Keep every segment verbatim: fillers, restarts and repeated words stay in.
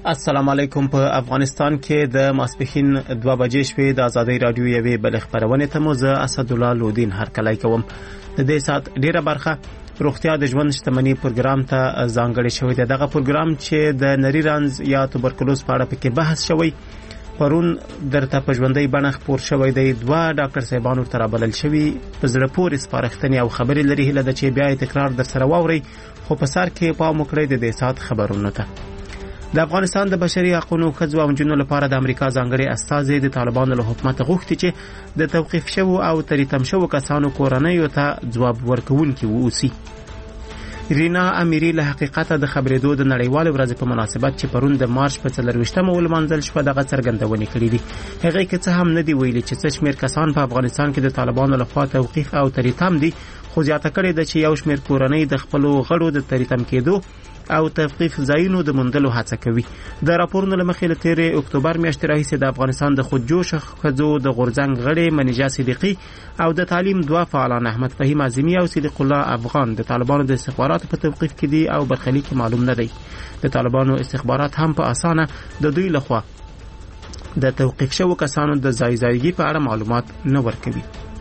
السلام علیکم. په افغانستان کې د ماسپښین دوه بجې شوې د ازادۍ رادیو یوې بل خبرونه ته مو زه اسدالله لودین هرکلی کوم. د دې سات ډیره برخه روغتیا د ژوند شتمنۍ پروګرام ته ځانګړی شوی دی. دغه پروګرام چې د نری رنځ یا توبرکلوز په اړه پکې بحث شوی پرون درته په ژوندۍ بڼه خپور شوی دی. دوه ډاکټر صاحبانو ته رابلل شوي په زړه پورې سپارښتنې او خبرې لري. هیله ده چې بیا یې تکرار در سره واورئ، خو په سر کې پام وکړئ د دې سات خبرونو ته. د افغانستان د بشري حقوقو ښځو او نجونو لپاره د امریکا ځانګړي استازي د طالبانو له حکومت غوښتي چې د توقیف شوو او تریتم شوو کسانو کورنیو ته ځواب ورکوونکي واوسي. رینا امیری له حقیقته د خبرېدو د نړیوال ورځې په مناسبت چې پرون د مارچ په څلرویشتمه ولمانځل شوه دغه څرګندونې کړې دي. هغې کې څه هم نه دي ویلي چې څه شمېر کسان په افغانستان کې د طالبانو لخوا توقیف او تریتم دي، خو زیاته کړې ده چې یو شمېر کورنۍ د خپلو غړو د تریتم کېدو او توقیف ځایونو د موندلو هڅه کوي. د راپورونو له مخې له تېرې اکتوبر میاشتې راهیسې د افغانستان د خودجوشه ښځو د غورځنګ غړې منیژه صدیقي او د تعلیم دوه فعالان احمد فهیم اعظمي او صدیق الله افغان د طالبانو د استخباراتو په توقیف کې دي او برخلیک معلوم نه دی. د طالبانو استخبارات هم په اسانه د دوی لخوا د توقیف شوو کسانو د ځای ځایګي په اړه معلومات نه ورکوي.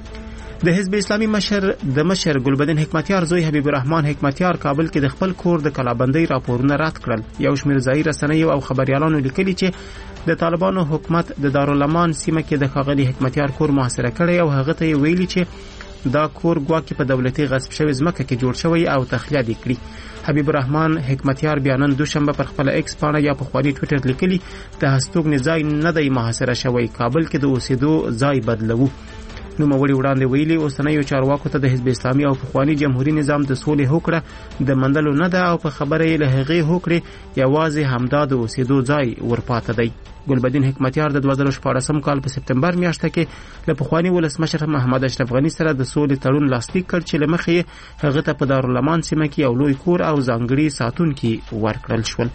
د حزب اسلامي مشر د مشر ګلبدین حکمتیار زوی حبیب الرحمن حکمتیار کابل کې د خپل کور د کلابندۍ راپورونه رد کړل. یو شمېر ځایي رسنیو او خبريالانو لیکلي چې د طالبانو حکومت د دارالامان سیمه کې د ښاغلي حکمتیار کور محاصره کړی او هغه ته ویلي چې دا کور ګواکې په دولتي غصب شوی ځمکه کې جوړ شوی او تخلیه دي کړی. حبیب الرحمن حکمتیار بیا نن دوشنبه پر خپل ایکس پاڼه یا په خواني ټویټر لیکلي د هستوګنې ځای نه دی محاصره شوی، کابل کې د اوسېدو ځای بدلو. نوموړي وړاندې ویلي اوسنیو چارواکو ته د حزب اسلامي او پخواني جمهوریت نظام د سولې هوکړه د مندلو نه ده او په خبره یې له هغې هوکړې یوازې همدا د اوسېدو ځای ورپاته دی. ګلبدین حکمتیار د دوه زره شپاړسم کال په سپتمبر میاشته کې له پخواني ولسمشر محمد اشرف غني سره د سولې تړون لاسلیک کړ چې له مخې هغه ته په دارالامان سیمه کې یو لوی کور او ځانګړي ساتونکي ورکړل شول.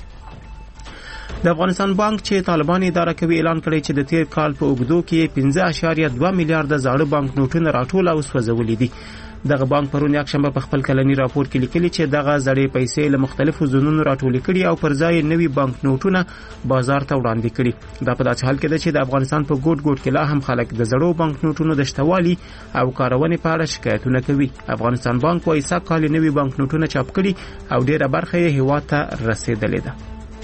د افغانستان بانک چې طالبان اداره کوي اعلان کړی چې د تیر کال په اوږدو کې پنځه اعشاریه دوه میلیارډ زاړه بانک نوټونه راټول او سوځولي دي. دغه بانک پرون یکشنبه په خپل کلنی راپور کې لیکلي چې دغه زړې پیسې له مختلفو ځایونو راټولې کړي او پر ځای نوي بانک نوټونه بازار ته وړاندې کړي. دا په داسې حال کې ده چې د افغانستان په ګوټ ګوټ کې لا هم خلک د زړو بانک نوټونو د شتوالي او کارونې په اړه شکایتونه کوي. افغانستان بانک وايي سږ کال نوي بانک نوټونه چاپ کړي او ډیره برخه یې هیواد ته رسیدلې ده.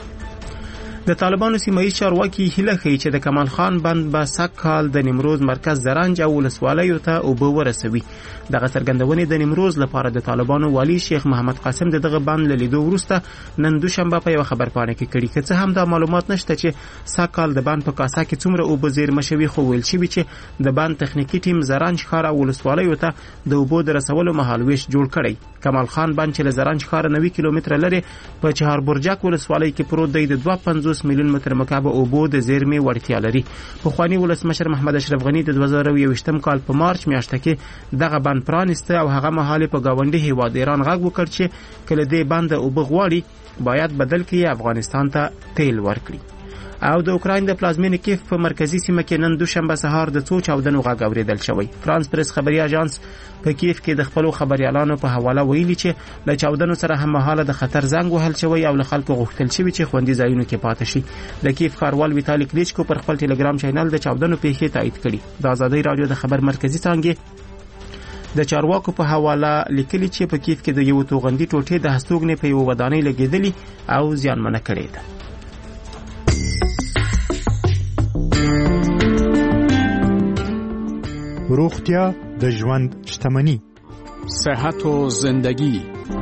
د طالبانو سیمایي چارواکي هیله ښیي چې د کمال خان بند به سږ کال د نیمروز مرکز زرنج او ولسوالیو ته اوبه ورسوي. دغه څرګندونې د نیمروز لپاره د طالبانو والی شیخ محمد قاسم د دغه بند له لیدو وروسته نن دوشنبه په یوه خبرپاڼه کې کړي. که څه هم دا معلومات نشته چې سږ کال د بند په کاسه کې څومره اوبه زیرمه شوي، خو ویل شوي چې د بند تخنیکي ټیم زرنج ښار او ولسوالیو ته د اوبو د رسولو مهالویش جوړ کړی. کمال خان بند چې له زرنج ښاره نوي کیلومتره لرې په چهار برجک ولسوالۍ کې پروت دی د دوه پنځوس میلیون متر مکعب اوبو د زیرمې وړتیا لري. پخواني ولسمشر محمد اشرف غني د دوه زره یوویشتم کال په مارچ میاشته کې دغه بند پرانسته او هغه مهال په گاونډي هیواد ایران غږ وکړ چې کله دې بند اوبه غواړي باید بدل کړي افغانستان ته تیل ورکړي. او د اوکراین د پلازمینې کیف په مرکزی سیمه کې نن دوشنبه سهار د څو چاودنو غږ اورېدل شوی. فرانس پریس خبري اژانس په کیف کې د خپلو خبريالانو په حواله ویلي چې له چاودنو سره هم مهاله د خطر زنګ وهل شوی او له خلکو غوښتل شوی چې خوندي ځایونو کې پاتې شي. د کیف ښاروال ویتالي کلیچکو پر خپل ټلګرام چینل د چاودنو پیښې تایید کړي. د ازادۍ رادیو د خبر مرکزی څانګې د چارواکو په حواله لیکلي چې په کیف کې د یو توغندي ټوټې د هستوګنې په یو ودانۍ لګېدلې او زیانمنه کړې ده. روغتیا د ژوند شتمنی، صحت و زندگی.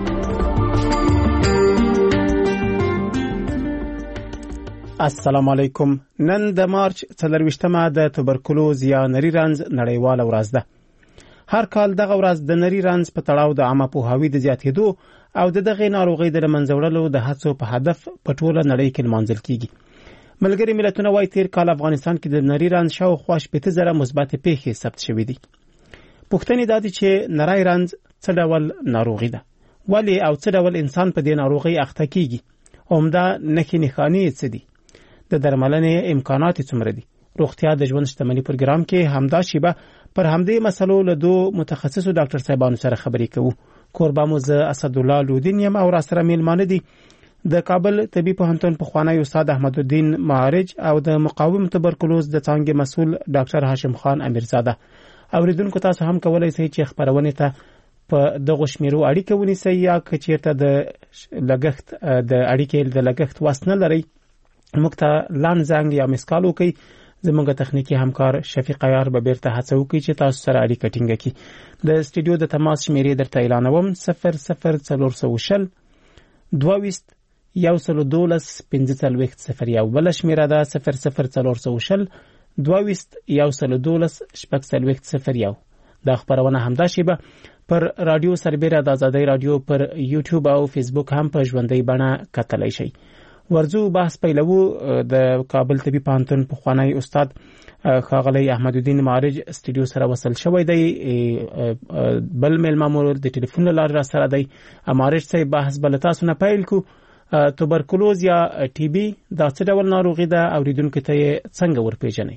السلام علیکم. نن د مارچ څلرویشتمه د توبرکلوز یا نری رنځ نړیواله ورځ ده. هر کال دغه ورځ د نری رنځ په تړاو د عامه پوهاوي د زیاتېدو او د دغه ناروغۍ د له منځه وړلو د هڅو په هدف په ټوله نړۍ کې لمانځل کیږي. ملګري ملتونه وايي تیر کال افغانستان کې د نری رنځ شاوخوا شپېته زره مثبت پیښې ثبت شوې دي. پوښتنې دا دي چې نری رنځ څه ډول ناروغي ده، ولې او څه ډول انسان په دې ناروغۍ اخته کیږي، عمده نښې نښانې څه دي، د درملنې امکانات څومره دي. روغتیا د ژوند شتمنۍ پروګرام کې همدا شیبه پر همدې مسلو له دوه متخصصو ډاکټر صاحبانو سره خبرې کوو. کوربه مو زه اسدالله لودین یم او را سره میلمانه دي د کابل طبي پوهنتون پخوانی استاد احمد الدین معارج او د مقاوم تبرکلوز د څانګې مسؤل ډاکټر هاشم خان امیرزاده. اوریدونکو تاسو هم کولای شئ چې خبرونه ته په دغه شمیرو اړیکه ونیسئ یا کچیرته د لګښت د اړیکې د لګښت واسنه لري موږ ته لاند زنګ یا مسکال وکړئ. زموږ تخنیکی همکار شفیق عیار به بیرته هڅه وکړي چې تاسو سره اړیکه ټینګه کړي. د سټوډیو د تماس شمیرې درته اعلانوم: صفر صفر څلور سوه شل دوه ویشت یو سل دولس پنځه څلوېښت صفر یو. بله شمیره ده صفر صفر څلور سوه شل دوه ویشت یو سل دولس شپږ څلوېښت صفر یو. دا خبرونه همدا شیبه پر رادیو سربیره د آزادۍ رادیو پر یوټیوب او فیسبوک هم په ژوندۍ بڼه کتلی شئ. ورځو بحث پیلوو. د کابل طبي پوهنتون پخوانی استاد ښاغلی احمد الدین معارج سټوډیو سره وصل شوی دی. بل میلمه مو د ټلیفون له لارې را سره دی. معارج صاحب بحث بل تاسو نه پیل کو. توبرکلوز یا ټي بي دا څه ډول ناروغي ده؟ اوریدونکو ته یې څنګه ورپېژنئ؟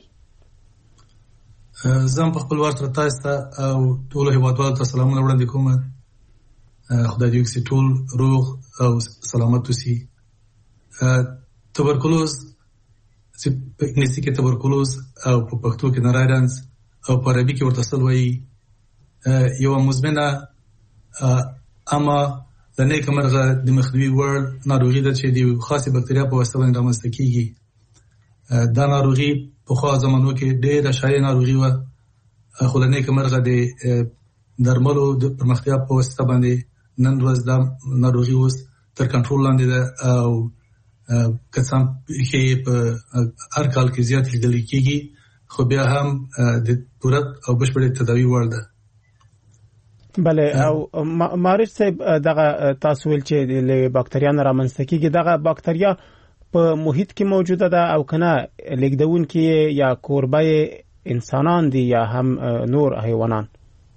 زه په خپل وخت تاسو ته او ټول هیوادوالو ته سلامونه وړاندې کوم. خدای دې وکړي ټول روغ او سلامت اوسي. توبرکلوز چې په انګلیسي کې توبرکلوز او په پښتو کې نارایرنز او په عربي کې ورته سل وایي، یو مزمنه اما د نیکه مرغه د مخنیوي وړ ناروغي ده چې د خاصه بکتریا په واسطه باندې رامنځته کیږي. دا ناروغي په خوا زمانو کې ډېره شایع ناروغي وه، خو د نیکه مرغه د درملو د پرمختیا په واسطه باندې نن ورځ دا ناروغي اوس تر کنټرول لاندې ده او کسان کې په هر کال کې زیات لیدل کېږي، خو بیا هم د پوره او بشپړ تداوی وړ ده. بله. او معارج صاحب دغه تاسو ویل چې د باکتریا نه رامنځته کېږي، دغه باکتریا په محیط کې موجوده ده او کنه لیږدونکي یا کوربه انسانان دي یا هم نور حیوانان؟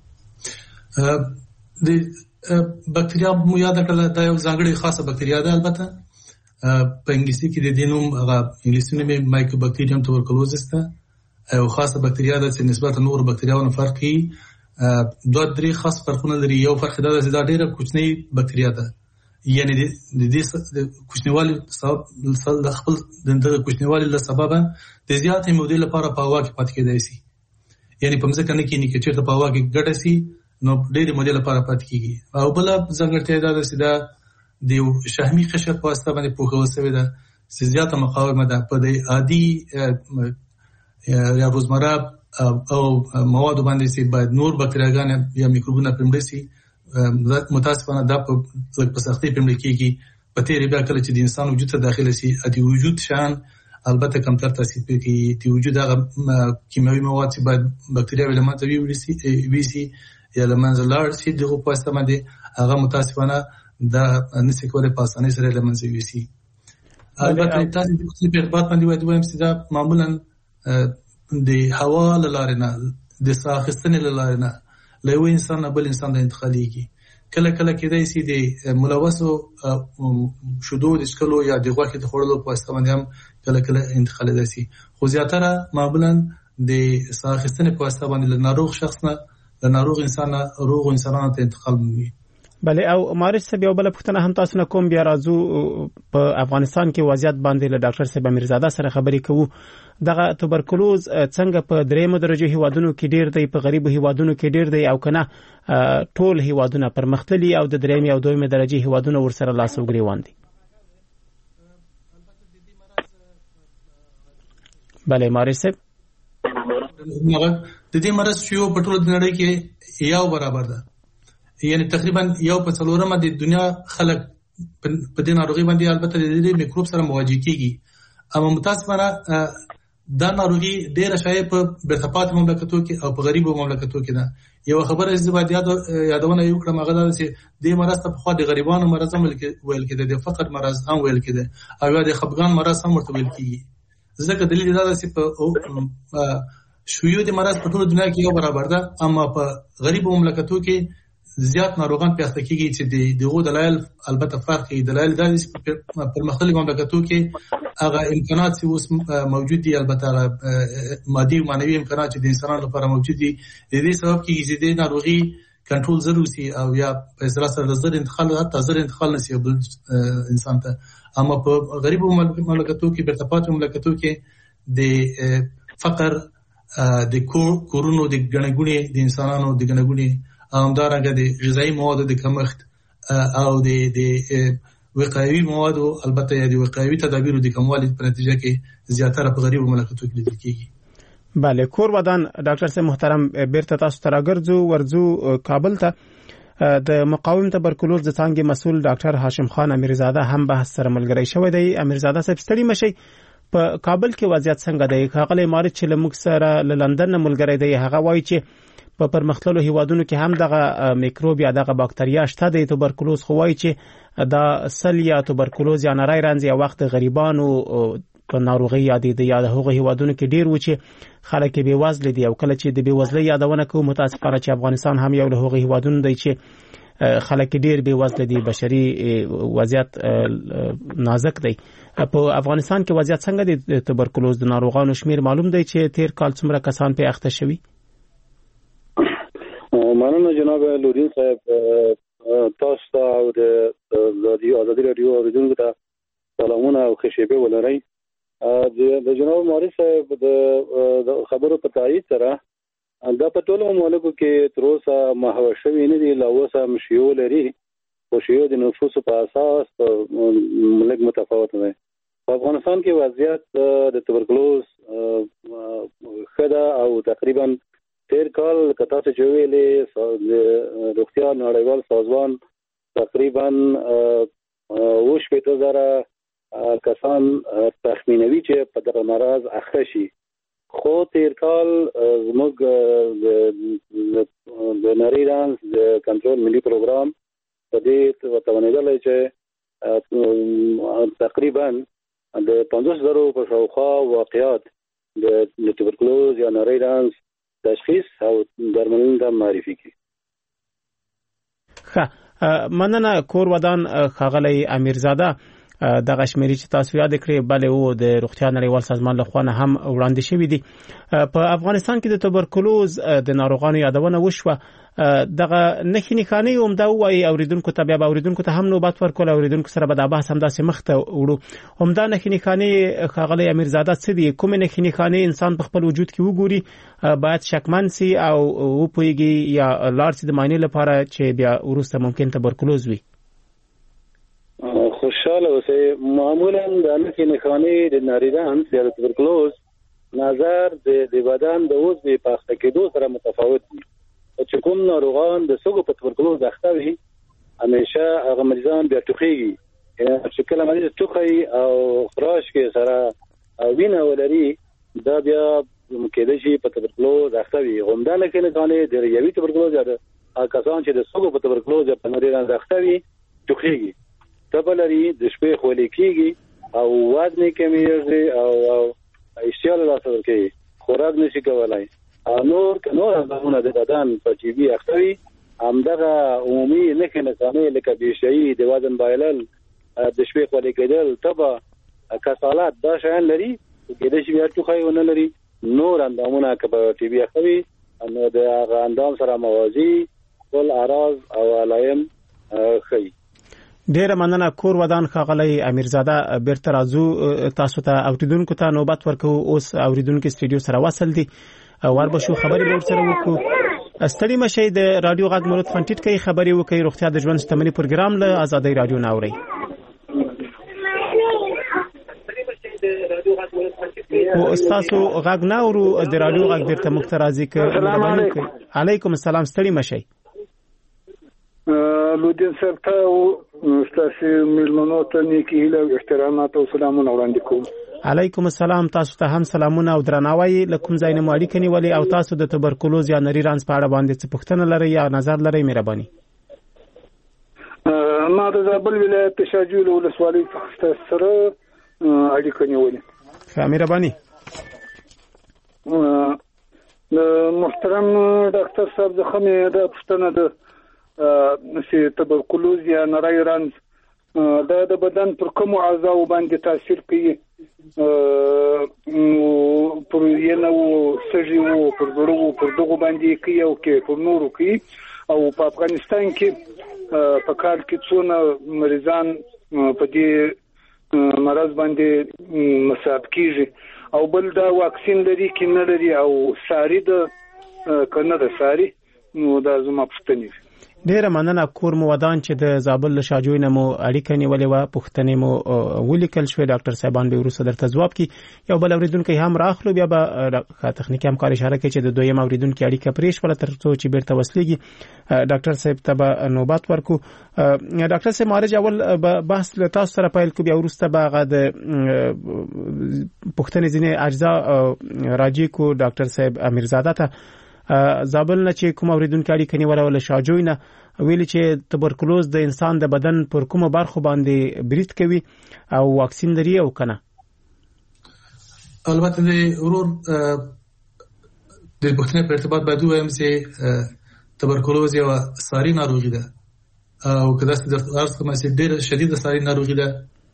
د باکتریا مو یاد کړل دا یو ځانګړی خاصه باکتریا ده. البته په انګلیسي کې د دې نوم هغه انګلیسي نوم یې مایکوبیکټیریوم توبرکلوزس ده. یو خاصه باکتریا ده چې نسبت نور باکتریاونو فرق کوي. دوه درې خاص فرقونه لري. یو فرق دا ده چې دا ډېره کوچنۍ باکتریا ده، یعنی د دې د کوچنیوالي سبب د خپل د کوچنیوالي له سببه د زیاتې مودې لپاره په هوا کې پاتې کېدای شي. یعنی په ځمکه نه کېني کې چېرته په هوا کې ګډه شي نو ډېرې مودې لپاره پاتې کېږي. او بله ځانګړتیا دا ده چې دا د یو شحمي قشر په واسطه باندې پوښل شوې ده چې زیاته مقاومه ده په د عادي یا روزمره او موادو باندې چې باید نور باکتریاګان یا میکروبونه پرمړ شي. متاسفانه دا په په سختۍ پرمړ کېږي. په تیرې بیا کله چې د انسان وجود ته داخله شي د وجود شان البته کمتر تاثیر کوي. د وجود هغه کیمیاوي مواد چې باید باکتریاوي له منځه ویسي یا له منځه لاړ شي دغه په واسطه باندې هغه متاسفانه دا نسی کولای په اسانۍ سره له منځه ویسي. البته تاسو د خپل په ارتباط باندې وایي وایم چې دا معمولا د هوا له لارې نه د ساه اخیستنې له لارې نه له یو انسان نه بل انسان ته انتقالېږي. کله کله کېدای شي د ملوثو شیدو د څښلو یا د غوښې د خوړلو په واسطه باندې هم کله کله انتقالېدای شي، خو زیاتره معمولا د ساه اخیستنې په واسطه باندې له ناروغ شخص نه له ناروغ انسان نه روغ انسانانو ته انتقال مومي. بله. او معارج صاحب یو بله پوښتنه هم تاسو نه کوم، بیا راځو په افغانستان کې وضعیت باندې له ډاکټر صاحب امیرزاده سره خبرې کوو. دغه توبرکلوز څنګه په دریمه درجه هیوادونو کې ډیر دی، په غریبو هیوادونو کې ډیر دی او کنه ټول هیوادونه پرمختللي او د دریمه او دویمه درجه هیوادونو ورسره لاس او ګریوان دي؟ بله معارج صاحب. د دې مرض شیو په ټول نړۍ کې یو برابر ده، یعنی تقریبا یو په څلورمه د دنیا خلک په دې ناروغي باندې البته د دې میکروب سره مواجه کیږي. اما متاسفانه دا ناروغي ډېره شایع په بیرته مملکتو کې او په غریبو مملکتو کې ده. یو خبره چې باید یادونه یو کړم هغه دا چې دې مرض ته په خوا د غریبانو مرض هم ویل کېده، د فقر مرض هم ویل کېده او یا د خفګان مرض هم ورته ویل کېږي. ځکه دلیل دا ده چې په شیوع د مرض په ټول دنیا کې یو برابر ده، اما په غریبو مملکتو کې زیات ناروغان پیدا کېږي چې د دغه دلایل البته فرق کوي. دلایل دا دي چې په مختلفو مملکتو کې هغه امکانات چې اوس موجود دي، البته مادي او معنوي امکانات چې د انسانانو لپاره موجود دي، د دې سبب کېږي چې د ناروغي کنټرول ضروري سي او یا په اصطلاح سره زر انتقال حتی زر انتقال نشي بل انسان ته. اما په غریبو مملکتو کې برتپات مملکتو کې د فقر د کورونو د غنګونی د انسانانو د غنګونی همدارنګه د غذایی موادو د کمښت او د د وقایوي موادو البته د وقایوي تدابیرو د کموالي په نتیجه کې زیاتره په غریبو مملکتو کې لیدل کیږي. بله کور ودان ډاکټر صاحب محترم بیرته تاسو ته راګرځو ورځو کابل ته د مقاوم تبرکلوز د څنګه مسول ډاکټر هاشم خان امیرزاده هم بحث سره ملګری شوی دی. امیرزاده صاحب ستړي مشي په کابل کې وضعیت څنګه دی؟ هغه مارچ چې لمک سره ل لندن ملګری دی هغه وایي چې په پرمختللو هیوادونو کې هم دغه میکروب یا دغه باکتریا شته د تبرکلوز خو وایي چې دا سل یا تبرکلوز یا نری رنځ یا وخت غریبانو په ناروغي یادې د یاد هغه هیوادونو کې ډیر و چې خلک بې وزل دي او کله چې د بې وزلۍ یادونه کوو متاسفانه چې افغانستان هم یو له هغه هیوادونو دی چې خلک ډیر بې وزل دي، بشري وضعیت نازک دی. په افغانستان کې وضعیت څنګه دی د تبرکلوز د ناروغانو شمیر معلوم دی چې تیر کال څومره کسان په اخته شوي؟ مننه جناب لودین صاحب، تاسو ته او د ازادي رادیو اوریدونکو ته سلامونه او خوشبه ولرئ. د جناب ماري صاحب د خبرو په تایید سره دا په ټولو مملکتو کې تر اوسه محو شوی نه دی، لا اوسه مشیو لري او شیو د نفوسو په اساس ملک متفاوت دی. په افغانستان کې وضعیت د تبرکلوز خدا او تقریبا تیر کال کتا څه چویلې د روغتیا نړیوال سازمان تقریبا وش په زره کسان تخمینوي چې په دغه مرض اخته شي. خو تیر کال زموږ د نری رنځ د کنټرول ملي پروګرام په دې توانیدل چې تقریبا د پنځوس زرو په شاوخوا واقعات د تبرکلوز یا نری رنځ تشخیص او درملنه د معرفي کی. ښه مننه کور ودان خاغلی امیرزاده. د غشمیري چې تاسو یاد کړئ بلې او د روغتیا نړیوال سازمان لخوا هم وړاندې شوې دي. په افغانستان کې د تبرکلوز د ناروغانو یادونه وشوه. دغه نښې نښانې هم دا وایي اوریدونکو ته، بیا به اوریدونکو ته هم نوبت ورکول، اوریدونکو سره به دا بحث همداسې مخته وړو. همدا نښې نښانې ښاغلی امیرزاده څه دي؟ کومې نښې نښانې انسان په خپل وجود کې وګوري باید شکمن سي او وپوهېږي یا لاړ سي د معاینې لپاره چې بیا وروسته ممکن تبرکلوز وي؟ خوشحاله اوسئ. معمولا د نښې نښانې د نری رنځ یا د تبرکلوز نظر د بدن د عضو په اخته کېدو سره متفاوت دي. چې کوم ناروغان د سږو په تبرکلوز اخته وي همیشه هغه مریضان بیا ټوخیږي، یعنې چې کله مریض ټوخی او خراش کې سره وینه ولري دا بیا کېدای شي په تبرکلوز اخته وي. همدا نښې نښانې د ریوي تبرکلوز یا د کسان چې د سږو په تبرکلوز یا په نری رنځ اخته وي ټوخیږي، تبه لري، د شپې خولې کېږي او وزن یې کمیږي او اشتها له لاسه ورکوي، خوراک نشي کولی. نور که نور اندامونه د بدن په ټي بي اخته وي همدغه عمومي نښې نښانې لکه بېشعي، د وزن بایلل، د شپې خولې کېدل، تبه، کسالت دا شیان لري. کېدای شي بیا ټوخی ونه لري. نور اندامونه که په ټي بي اخته وي نو د هغه اندام سره موازي ټول اعراض او علایم ښیي. ډیره مننه کور ودان ښاغلی امیرزاده. بیرته راځو تاسو ته اوریدونکو ته نوبت ورکو. اوس اوریدونکو سټډیو سره وصل دي وربشو خبرې به ورسره وکړو. ستړي مشئ د رادیو غږ مو لطفا ټیټ کړئ، خبرې وکړئ. روغتیا د ژوند شتمني پروګرام له ازادۍ رادیو نه اورئ. او تاسو غږ نه اورو د رادیو غږ بیرته موږ ته راځي که مهرباني وکړئ. علیکم السلام. ستړي مشئ. لودین صاحب ته ستاسو میلمنو ته نیکی هیله او احترامات او سلامونه وړاندې کوم. علیکم السلام. تاسو ته هم سلامونه او درناوی. له کوم ځای نه مو اړیکه نیولې او تاسو د تبرکلوز یا نری رنځ په اړه باندې څه پوښتنه لرئ یا نظر لرئ؟ مهرباني. ما د زابل ولایت شاجول ولسوالۍ څخه سره اړیکه نیولې. ښه مهرباني. محترم ډاکټر صاحب د خمه د پښتنه د چې تبرکلوز یا نری رنځ دا د بدن پر کوم اعضاء باندې تاثیر کوي؟ پر ینه او سږي او پر زړه او پر دغه باندې کوي او کې پر نورو کوي او په افغانستان کې په کال کې څونه مریضان په دې مرض باندې مصاب کیږي او بل دا واکسین لري کې نه لري او ساري د کنه د ساري نو دا زما پوښتنه ډیره مننه کور مو ودان چې د زابل له شاجوی نه مو اړیکه نیولې و پوښتنې مو ولیکل شوې ډاکټر صاحبان به ورسره درته ځواب کی یو بل اوریدونکو هم راخلو بیا به تخنیکی همکار اشاره کوي چې د دویم اوریدونکو اړیکه پریش ولا تر څو چې بیرته وسلېږي ډاکټر صاحب ته نوبت ورکو ډاکټر صاحب مارج اول بحث له تاسو سره پیل کو بیا ورسته به د پوښتنې ځینې اجزا راجی کو ډاکټر صاحب امیرزاده ته زابل نه چې کوم اوریدونکو اړیکه نیوله ول شاجوی نه ویل چې تبرکلوز د انسان د بدن پر کومه برخه باندې برید کوي او واکسین لري او کنه البته د ورور د پښتنې په ارتباط باندې وایم چې تبرکلوز یو ساري ناروغي ده او کله چې د ارث کومه چې ډېر شدید ساري ناروغي ده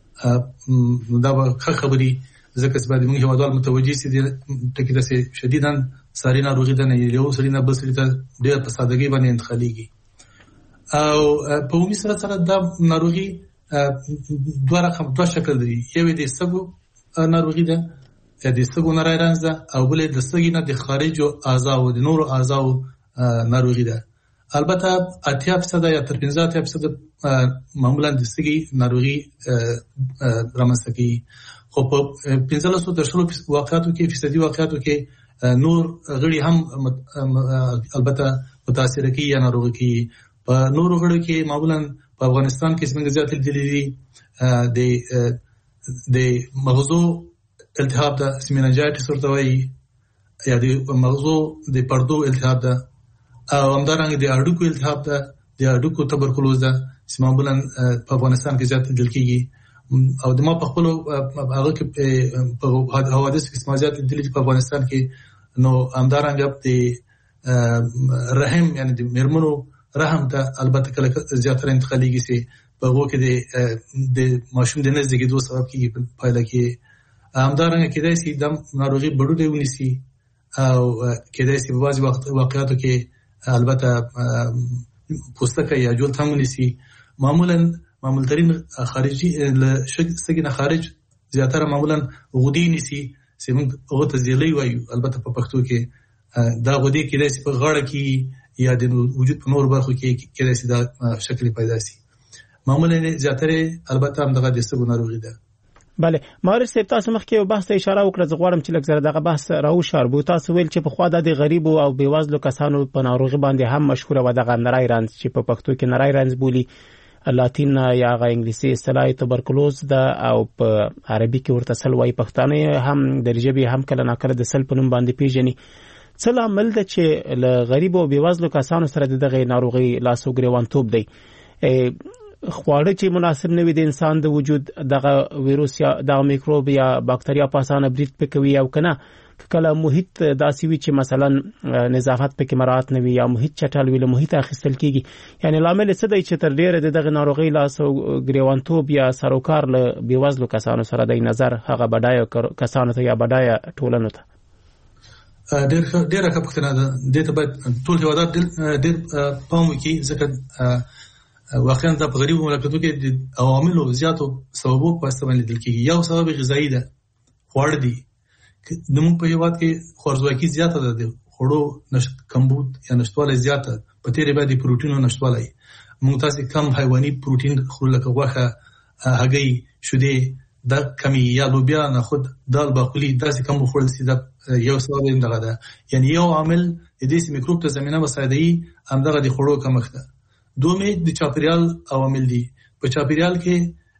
دا به خبري ځکه چې باندې موږ هوادار متوجي سي دي ټکی د شدیداً ساري ناروغي ده نه یو سړي نه بل سړي ته ډېر په سادهګي باندې انتقالېږي او په عمومي سره سره دا ناروغي دوه رقم دوه شکل لري یو د سګو ناروغي ده د سګو نری رنځ ده او بل د سګي نه د خارج او اعضاء او د نور اعضاء ناروغي ده البته اتیا فیصد یا تر پنځه فیصد معمولا د سګي ناروغي رامنځته کوي خو په پنځه سو تر شلو واقعاتو کې فیصدي واقعاتو کې نور غړي هم البته متاثر کیږي یا ناروغ کیږي په نور غړو کې معمولا په افغانستان کې څنګه زیات دي د د مغزو التهاب د سیمینجایټس ورته وایي یا د مغزو د پردو التهاب ده او همدارنګه د اډوکو التهاب ده د اډوکو تبرکلوز ده چې معمولا په افغانستان کې زیات دل کیږي او د ما په خپل هغه کې په حوادث کې سماجات دلی په افغانستان کې نو همدارنګه د رحم یعنی د مرمنو رحم ته البته کله زیاتره انتقالېږي سي په وګه کې د د ماشوم د نزدګي دوه سبب کې پایله کې همدارنګه کېدای سي د ناروغي بډوډې ونیسي او کېدای سي په بعض وخت واقعاتو کې البته پوستکه یا جلد هم ونیسي معمولا معمول ترين خارجي لشګ خارج زیاتره معمولا غدي نيسي سیمون هغه ته زیلې وایو البته په پښتو کې دا غدي کې د په غاړه کې یا د وجود په نور برخو کې کې د دا شکل پیدا شي معمولا زیاتره البته هم دغه د سګو ناروغي ده بله مارش صاحب تاسو مخکې بحث اشاره وکړه زغوارم چې لکه زره دغه بحث راو شاربو تاسو ویل چې په خوا د غریب او بیوازلو کسانو په ناروغي باندې هم مشهور و دغه نری رنځ چې په پښتو کې نری رنځ بولی لاتین یا غ انګلیسي اصطلاح تبرکلوز ده او په عربي کې ورته سل وای پښتانه هم درجه به هم کله ناکله د سل په نوم باندې پیژني څه لامل ده چې له غریب او بیوازلو کسانو سره دغه ناروغي لاسو ګریوانتوب دی خواړه چې مناسب نه وي د انسان د وجود دغه ویروس یا د میکروب یا باکتریا په اسانه برید پکوي او کنه کله محیط داسې وي چې مثلا نظافت پکې مراعات نه وي یا محیط چټل وي له محیط اخیستل کیږي یعنی لامل څه دی چې تر ډیره دغه ناروغي لاسو ګریوانتوب یا سروکار له بیوازلو کسانو سره د نظر هغه بډای کسانو ته یا بډای ټولنو ته ډیر ډیر ښه پوښتنه ده د ته باید ټول هوادار ډیر پام وکړي ځکه واقعا د غریبو مملکتونو کې د عواملو زیاتو سببو په استعمال لیدل کېږي یو سبب غذایی ده خواړه دي نو په هیواد کې خوارځواکي زیاته ده د خوړو نشټ کمبود یا نشټواله زیاته په تیرې باندې پروتینو نشټواله موږ تاسو کم حیواني پروتین خورو لکه غوښه هګۍ شیدې دا کمی یا لوبیا نه خود دال باقلی داسې کم خوړل سي دا یو سبب دی دغه ده یعنی یو عامل د دې میکروب ته زمينه مساعدي هم دغه د خوړو کمښت ده دومره د چاپیریال عوامل دي په چاپیریال کې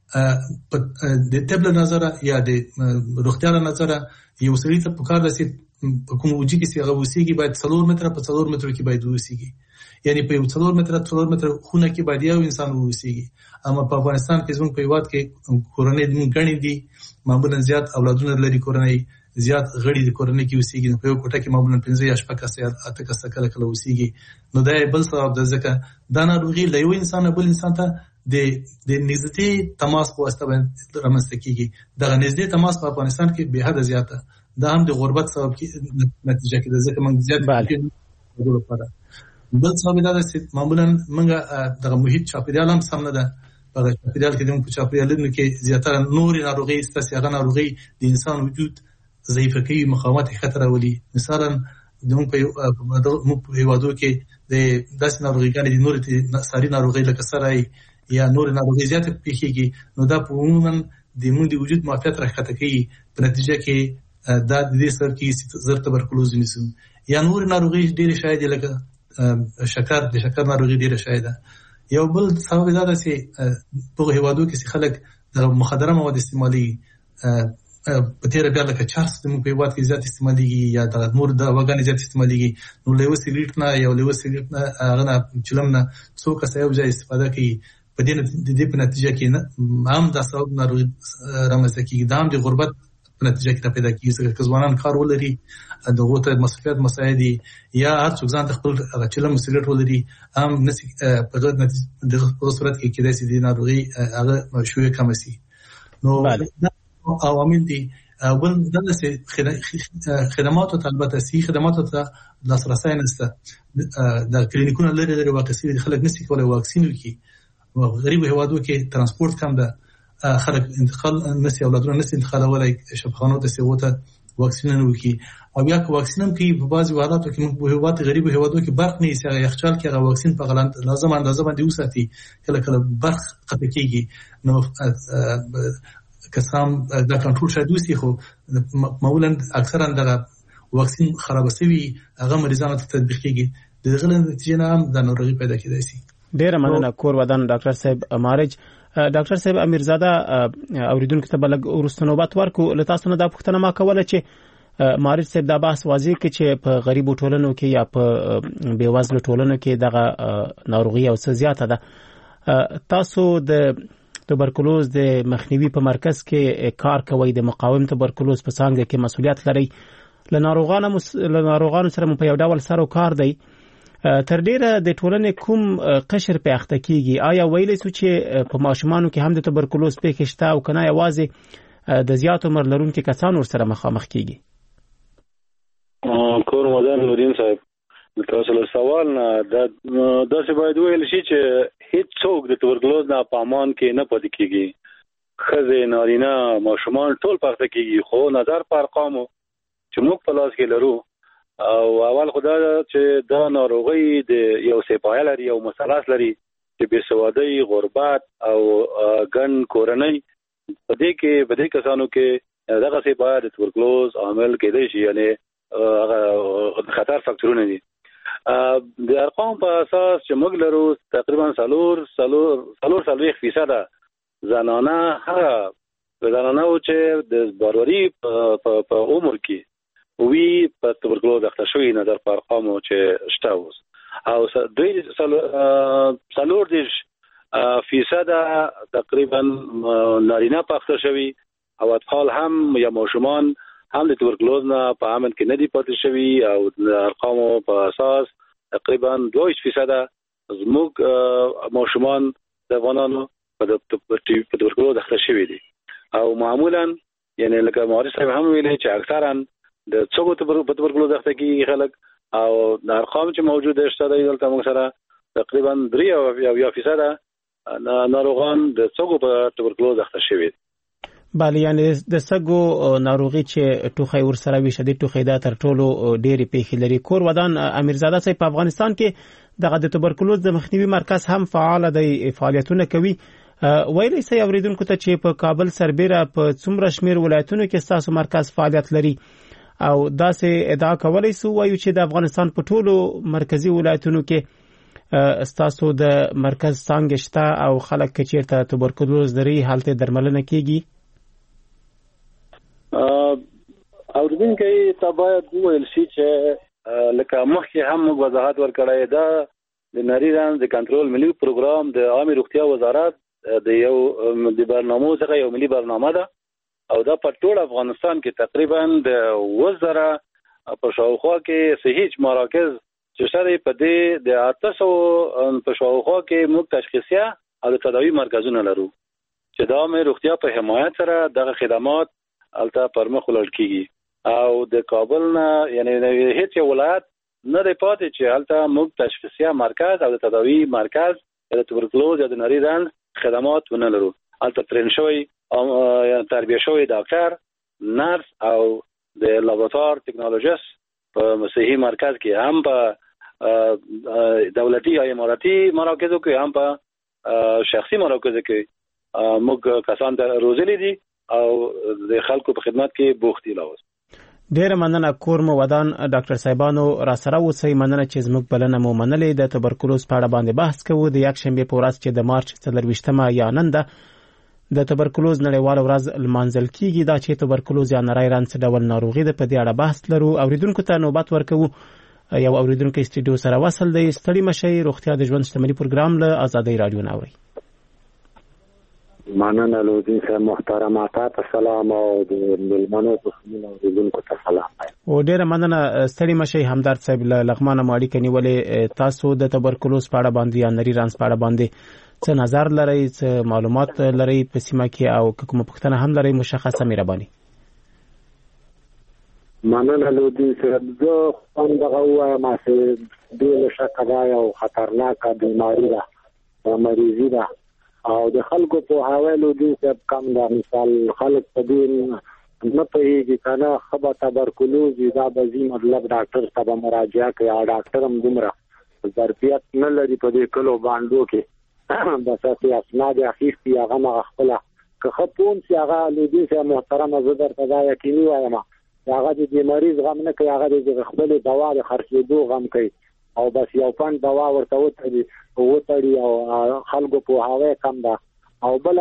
د طب له نظره یا د روغتیا له نظره یو سړی ته پکار دي په کوم وجه کې هغه وسیږي باید څلور متره په څلور متره کې باید وسیږي یعنی په څلور متره څلور متره خونه کې باید یو انسان وسیږي اما په افغانستان کې زموږ په هیواد کې کورنۍ د غني دي معمولا زیات اولادونه لري کورنۍ زیات غړي د کورنۍ کې وسیږي په یو کوټه کې معمولا پنځه یا شپږ کسه اته کسه کله کله وسیږي نو دا بل سبب د ځکه دا ناروغي له یو انسان بل انسان ته د د نږدې تماس په واسطه باندې رامنځته کیږي دا نږدې تماس په افغانستان کې به حد زیاته دا هم د غربت سبب کې نتیجه کې د ځکه موږ زیات بل څه دا چې معمولا موږ دغه محیط چاپیریال هم سم نه ده. په چاپیریال کې د په چاپیریالونو کې زیاتره نورې ناروغي ستاسو هغه ناروغي د انسان وجود ضعیف کوي، مقاومت خطر راولي. مثلا د موږ په هیوادو کې د داسې ناروغیګانې د نورې ساري ناروغي لکه سرای یا نور ناروغي زیات پیښیږي، نو دا په عموما د موږ د وجود معافیت راښکته کوي، په نتیجه کې دا د دې سبب کې زر تبرکلوز نیسو یا نور ناروغي ډېر شاید لکه شکر د شکر ناروغي ډېر شاید. یو بل سبب دا ده چې په هیوادو کې خلک د مخدره مواد استعمالي په تیر بیا لکه چارس د موږ په هیواد کې زیات استعماليږي یا د نور د وګانې زیات استعماليږي. نو لیو سیګریټ نه یو لیو سیګریټ نه هغه نه چلم نه څو کس یو ځای استفاده کوي، په دې د دې په نتیجه کې نه هم دا سبب ناروغي رامنځته کیږي، دا هم د غربت په نتیجه کې پیدا کیږي. چې ځوانان کار ولري دغه ته مسؤلیت مساعدي یا هر څوک ځان خپل چلم سیګریټ ولري هم نسی په دغه نتیجه د صورت کې کېدای شي د ناروغي هغه شويه کم شي. نو عوامل دي. بل دغه چې خدماتو ته البته سي خدماتو ته لاسرسي نشته، د کلینیکونو لري لري واقع سي خلک نشي کولای واکسین وکړي، غریب هیوادو کې ترانسپورت کم ده، خلک انتقال نشي اولادونه نشي انتقالولای شفاخانو ته سیوته واکسین نه وکړي. او بیا که واکسین هم کوي په بعضي حالاتو کې موږ په هیواد غریب هیوادو کې برق نه یې یخچال کې هغه واکسین په غلط لازم اندازه باندې وساتي، کله کله برق قطع کیږي. نو کسام دا کنټرول شاید وسی، خو معمولا اکثرا دغه واکسین خراب شوی هغه مریضانو ته تطبیق کیږي، دغه نتیجه نه هم د ناروغي پیدا کیدای شي. ډیر مننه کور ودان ډاکټر صاحب مارج. ډاکټر صاحب امیرزاده اوریدونکو ته بلګ ورستنوبات ورکو، له تاسو نه دا پوښتنه ما کوله چې مارج صاحب دا بحث واضح کړي چې په غریبو ټولنو کې یا په بیوزلو ټولنو کې دغه ناروغي او څه زیاته ده. تاسو د تبرکلوز د مخنیوي په مرکز کې کار کوي، د مقاوم تبرکلوز په څانګه کې مسؤلیت لري، له ناروغانو له ناروغانو سره په یو ډول سره کار دی. تر ډیره د ټولنې کوم قشر په اخته کیږي؟ آیا ویلې سو چې په ماشومانو کې هم د تبرکلوز پیښه شته او کنه یوازې د زیات عمر لرونکو کسانو سره مخامخ کیږي؟ کور مدن نورین صاحب تاسو له سوال نه دا داسې باید ویل شي چې هیڅ څوک د تبرکلوز نه په امان کې نه پاتې کیږي، ښځې نارینه ماشومان ټول پاتې کیږي. خو نظر په ارقامو چې موږ په لاس کې لرو او اول خدای چې دا ناروغي د یو سپایل لري او مثلث لري چې بې سوادي، غربت او ګن کورنۍ، په دې کې په دې کسانو کې دغه سپایل د تبرکلوز عامل کېدای شي، یعنی هغه خطر فاکتورونه دي. د ارقام په اساس چې موږ لرو تقریبا سلور سلور سلور سلويخ فیصد زنانه هغه زنانه او چې د باروری په عمر کې وی په تبرکلوز اخته شوی نه در په ارقامو چې شته اوس، او دوی سلور دیش فیصد تقریبا نارینه په اخته شوی، او اطفال هم یا ماشومان هم د تبرکلوز نه په امن کې نه دي پاتې شوي، او د ارقامو په اساس تقریبا دوه فیصد زموږ ماشومان د افغانانو په تبرکلوز اخته شوي دي. او معمولا یعنی لکه مارج صاحب هم ویلي چې اکثرا د څو په تبرکلوز اخته کیږي خلک، او د ارقام چې موجوده شته دلته موږ سره تقریبا درې او یا فیصد ناروغان د څو په تبرکلوز اخته شوي دي. بله، یعنی د سګو ناروغي چې ټوخی ورسره وي شدید ټوخی دا تر ټولو ډېرې پیښې لري. کور ودان امیرزاده صاحب په افغانستان کې دغه د تبرکلوز د مخنیوي مرکز هم فعال دی، فعالیتونه کوي. ویلی سي اوریدونکو ته چې په کابل سربیره په څومره شمیر ولایتونو کې ستاسو مرکز فعالیت لري، او داسې ادعا کولی سو وایو چې د افغانستان په ټولو مرکزی ولایتونو کې ستاسو د مرکز څنګه شته او خلک چې چیرته تبرکلوز لري هلته درملنه کیږي؟ اوریدونکو ته باید وویل شي چې لکه مخکې هم موږ وضاحت ورکړی، دا د نری رنځ د کنټرول ملي پروګرام د عامه روغتیا وزارت د یو د برنامو څخه یو ملي برنامه ده، او دا په ټول افغانستان کې تقریبا د وزره په شاوخوا کې صحیح مراکز چې شته په دې د اته سوه په شاوخوا کې موږ تشخیصیه او تداوی مرکزونه لرو چې د عامه روغتیا په حمایت سره دغه خدمات الته پرمخ ولاړ کیږي. او د کابل نه یعنی هیڅ ولایت نه دی پاتې چې هلته موږ تشخیصیه مرکز او د تداوی مرکز د توبرکلوز یا د نري رنځ خدمات ونه لرو. هلته ترین شوی تربیه شوی ډاکټر، نرس او د لابراتوار ټکنالوژیست په صحي مرکز کې هم په دولتي یا اماراتي مراکزو کې هم په شخصي مراکزو کې موږ کسان روزلي دي او د خلکو په خدمت کې بوخت دي. لاوس ډېر مننه کور مو ودان ډاکټر صاحبانو را سره اوسئ. مننه چې زموږ بلنه مو منلې. د تبرکلوز په اړه باندې بحث کوو د یک شنبه په ورځ چې د مارچ څلرویشتمه یا نن ده د تبرکلوز نړیواله ورځ لمانځل کیږي. دا چې تبرکلوز یا نری رنځ ډول ناروغي ده، په دې اړه بحث لرو. اوریدونکو ته نوبت ورکوو. یو اوریدونکو استډیو سره وصل دی. ستړي مشي روغتیا د ژوند شتمنۍ پروګرام له آزادۍ رادیو ناوړي. مننه لودین صاحب محترمه، تاسو سلام او د ملمنو په خمینه اوریدونکو ته سلام. او ډیره مننه ستړي مشي همدارد صاحب له لغمانه ماړی کني. ولې تاسو د تبرکلوز په اړه باندې یا نری رنځ په اړه باندې څه نظر لرئ، څه معلومات لرئ په سیمه کې او کومه پوښتنه هم لرئ مشخصه مهرباني. مننه لودین صاحب، زه هم دغه وایم چې بې شکه دا یو خطرناکه بیماري ده او مریضي ده او د خلکو په حواله دي چې کم دا مثال خلک په دې نه پېږي کنه خبر تبرکلوز دا به زی مطلب ډاکټر ته مراجعه کوي او ډاکټر هم دومره ظرفیت نه لري په دې کلو باندې کې بس چې اسناد اخیستي هغه ما خپل که خپون چې هغه لودي چې محترم زدر ته یقیني وایم هغه د مریض غم نه کوي، هغه د خپل دوا د خرڅېدو غم کوي او بس یو پن دوا ورته وتړي وتړي او خلکو په هوا کم ده او بل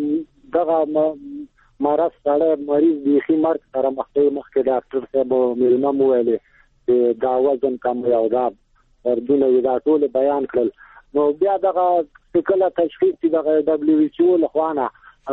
دغه مرض سره مریض بيخي مرګ سره مخکې مخکې ډاکټر صاحب مېلمه مو ویلې چې دا وزن کم یو دا ورډونه دا ټول بیان کړل. نو بیا دغه کله تشخیص دغه دبليو ایچ او لخوانه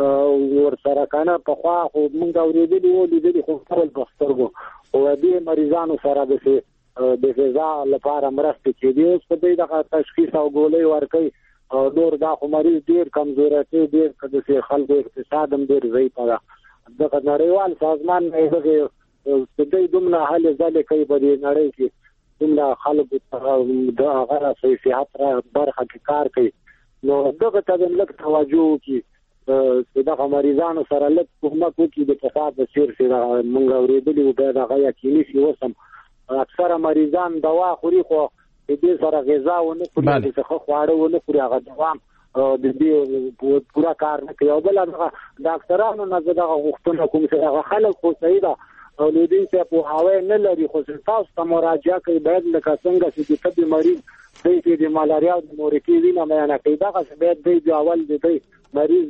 ور سره کنه په خوا خو موږ اوریدلی وو لیدلی خو خپل بسترګو او دې مریضانو سره د د غذا لپاره مرسته کوي. اوس په دې دغه تشخیص او ګولۍ ورکوي او نور دا خو مریض ډیر کمزوره دی، ډیر کده خلکو اقتصاد هم ډیر ضعیف ده. دغه نړیوال سازمان دغه د دې دومره حل ځلې کوي په دې نړۍ کې دومره خلکو د هغه صحت برخه کې کار کوي. نو دغه ته د لک توجه کوي چې دغه مریضانو سره لک کومه کوي د فساد د سیر سره موږ اوریدلی وو به دغه یقیني شي. وسم اکثر مریضان دوا خوري خو دې سره غذا ونه خوري، د څه خواړه ونه خوري، هغه دوام د دې پورا کار نه کوي. او بل هغه ډاکټرانو نه دغه غوښتنه کوم چې هغه خلک خو صحیح ده او لودین چې په هوا نه لري خو تاسو ته مراجعه کوي باید لکه څنګه چې د مریض د دې مالاریا او د مورکی وینه معاینه کوي دغه باید د اول د مریض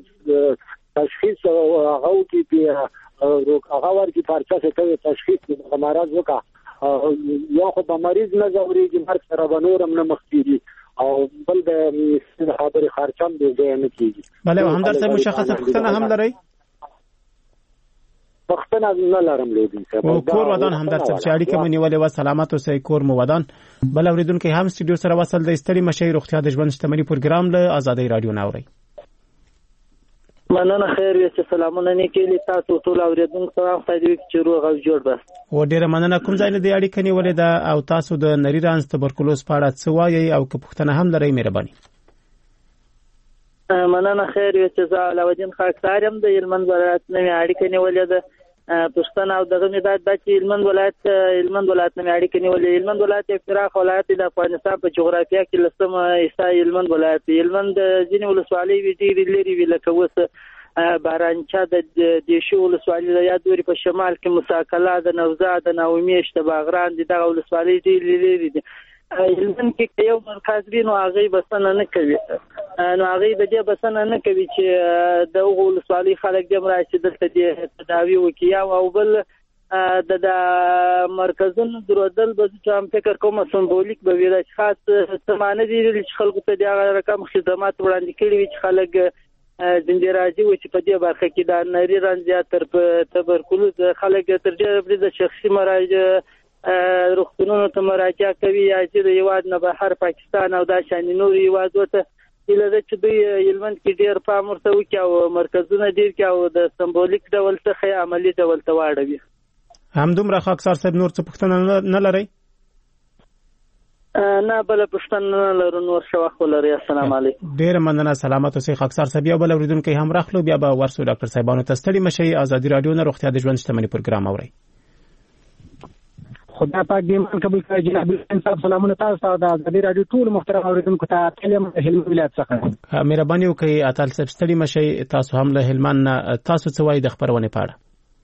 تشخیص هغه کې په هغه ورکی پرچا څه تشخیص د مرض وکړه یو خو په مریض نه ځوريږي مرګ سره بنورم نه مخکېږي او بل د خبرې خرچم دی ځای نه کیږي. بله همدار صاحب مشخصه پوښتنه هم لرئ؟ پوښتنه نه لرم لودین صاحب. او کور ودان همدار صاحب چې اړیکه مو نیولې و سلامت اوسئ کور مو ودان. بل اوریدونکو هم سټډیو سره وصل د ستړي مشي روغتیا د ژوند شتمنۍ پروګرام له آزادۍ رادیو ناوړي. مننه خیر وي چې سلامونه نه کېلی تاسو ټول اوریدونکو ته خدای دې چې روغ او جوړ بس. و ډیره مننه. کوم ځای نه دی اړیکه نیولې ده او تاسو د نری رنځ تبرکلوز په اړه څه وایي او که پوښتنه هم لرئ مهرباني. مننه خیر وي چې زه علاوالدین خاکسار یم د هلمند ولایت نه مې اړیکه نیولې ده. پښتنه او دغه مې دا چې هلمند ولایت هلمند ولایت نه مې اړیکه نیولې. هلمند ولایت یو پراخ ولایت د افغانستان په جغرافیه کې لسمه حصہ هلمند ولایت دی. هلمند ځینې ولسوالۍ وي ډېرې لرې وي لکه اوس بارانچا د دیشو ولسوالۍ د یادوري په شمال کې مساکلا د نوزا د ناومیشت د باغران د دغه ولسوالۍ ډېرې لرې دي. هلمند کې یو مرکز وي نو هغه بسنه نه کوي نو هغه د دې بسنه نه کوي چې د ولسوالۍ خلک د مراشد د تداوی وکیا او بل د مرکزونو درودل به چې هم فکر کوم سمبولیک به وي د خاص سمانه دي چې خلکو ته د رقم خدمات وړاندې کړي وي چې خلک زندراجي و چې په دې برخه کې د نری رنځ تر تبرکلوز خلک تر دې د شخصي مراجعه روغتونونو ته مراجعه کوي یا چې د یواد نه بهر پاکستان او د شان نور یواد وته اله چې دوی هلمند کې ډیر پام ورته وکي او مرکزونه ډیر کې او د سمبولیک ډول څخه عملی ډول ته واړوي. همدومره خاکسار صاحب نور څه پوښتنه نه لرئ؟ نه بل پښتنه لرو نور شو خلری. السلام علیکم. ډیر مننه. سلامت اوسئ. خاکسار صاحب یو بل اوریدونکو هم راخلو بیا به ورسو ډاکټر صاحبانو ته ستړي مشي. ازادي رادیو نه روغتیا د ژوند شتمنۍ پروګرام اوري. خدا پاک دې مان قبول کړي. جناب انصاف سلامونه تاسو ته د ازادي رادیو ټول محترم اوریدونکو ته تلم هلمند ولایت څخه. مهرباني وکړئ اتل صاحب ستړي مشي. تاسو هم له هلمند تاسو څه وایي د خبرونه پاړه؟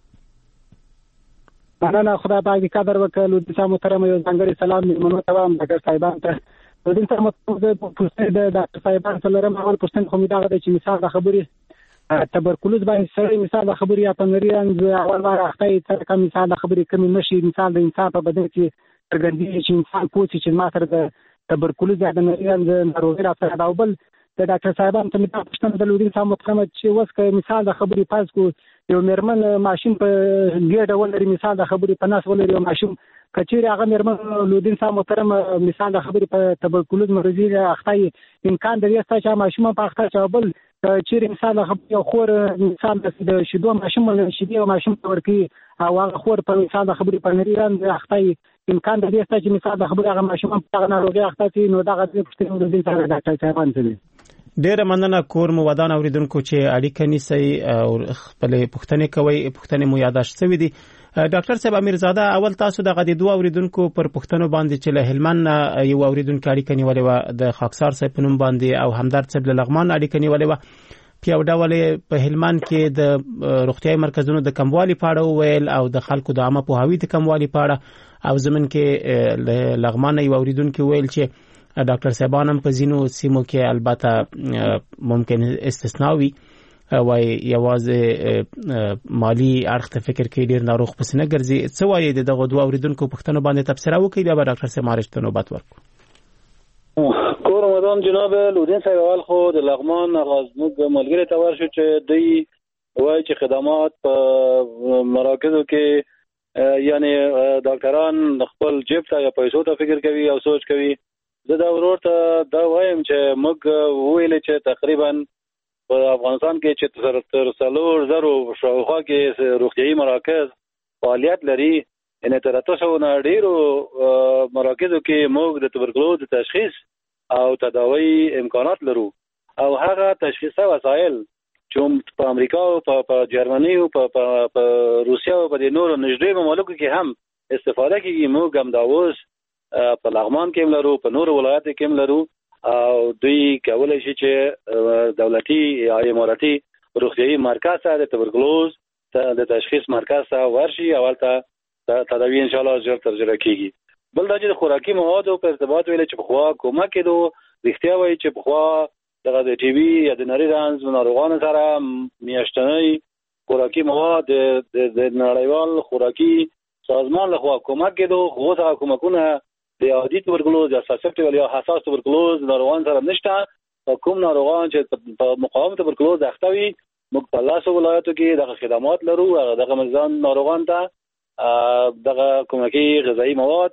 مننه. خدا پاک دې قدر وکړي. د تاسو محترم یو ځانګړي سلام مېلمنو ته هم ډاکټر صاحبان ته د دې تر مطلب پوښتنه د ډاکټر صاحبان سره لرم. اول پوښتنه خو مې دا ده چې مثال د خبرې تبرکلوز باندې سره مثال د خبرې یا پنریان اول بار اخته تر کوم مثال د خبرې کوم نشي مثال د انسان په بدن کې څرګندېږي چې انسان پوڅي چې ما سره د تبرکلوز یا د نریان د ناروغي راځي دا بل د ډاکټر صاحبان ته مې دا پوښتنه د لودین صاحب مترمه چې وس کوي مثال د خبرې پاس کو یو مرمن ماشين په ګډه ولري مثال د خبرې په ناس ولري یو ماشين کچېر هغه مرمن لودین صاحب مترمه مثال د خبرې په تبرکلوز مرضی اخته امکان د یستا چې ماشوم په اخته چابل چیرې مثال یو خور مثال د شیدو ماشوم ولر شیدو ماشوم ورکی او هغه خور په مثال د خبرې په نریان اخته امکان د یستا چې مثال د خبرې هغه ماشوم په ناروغي اخته نو دا غوښتنه پوښتنه د دې سره ډاکټر صاحبان ته ډیره مننه. کور مو ودان اوریدونکو چې اړیکه نیسي او خپل پوښتنه کوي. پوښتنه مو یاداشت شوې دي. ډاکټر صاحب امیرزاده اول تاسو د غدي دوه اوریدونکو پر پوښتنو باندې چې له هلمند یو اوریدونکو اړیکه نیولې و د خاکسار صاحب په نوم باندې او همدرد صاحب له لغمان اړیکه نیولې و. پیاو ډول په هلمند کې د روغتیاي مرکزونو د کموالي پاړه ویل او د خلکو د عامه پوهاوی د کموالي پاړه او زمون کې لغمان یو اوریدونکو ویل چې ډاکټر صاحبانم په زینو سیمو کې البته ممکن استثناء وي وای یوازې مالی اړخ ته فکر کوي ډیر ناروغ پس نه ګرځي. څه وایي دغه دوه اوریدونکو پښتنو باندې تبصره وکړي بیا به ډاکټر صاحب مارشته نوبت ورکړو. کور رمضان جناب لودین صاحب اول خو د لغمان غزنوګ ملګری ته ورشو چې دوی وایي چې خدمات په مراکزو کې یعنی ډاکټران خپل جیب ته یا پیسو ته فکر کوي او سوچ کوي. زه دا ورور ته دا وایم چې موږ ویل چې تقریبا په افغانستان کې چې تر څلور زرو شاوخوا کې روغتیايي مراکز فعالیت لري. یعنې تر اته سوه نه ډېرو مراکزو کې موږ د تبرکلوز د تشخیص او تداوی امکانات لرو او هغه تشخیصي وسایل چې په امریکا او په جرمني او په روسیا او په نورو نږدې ممالکو کې هم استفاده کیږي. موږ هم دا اوس په لغمان کې لرو په نورو ولایتو کې لرو او دوی کولای شي چې دولتي یا اماراتي روغتیايي مرکز ته د تبرکلوز د تشخیص مرکز ته ورشي او ولته تداوی ان شاء الله ژر ترجمه کیږي. بل دا چې خوراکي موادو په ارتباط ویل چې په خوا کومه کېدو رښتیا وایي چې په خوا دغه د ټي وي یا د نری رنځ ناروغانو سره میاشتنی خوراکي مواد د نړیوال خوراکي سازمان له خوا کومه کېدو خو څه کومکونه د عادي تبرکلوز یا سسپټیبل یا حساس تبرکلوز ناروغان سره نشته. کوم ناروغان چې په مقاوم تبرکلوز اخته وي موږ په لاسو ولایتو کې دغه خدمات لرو. دغه مزان ناروغان ته دغه کومکی غذایی مواد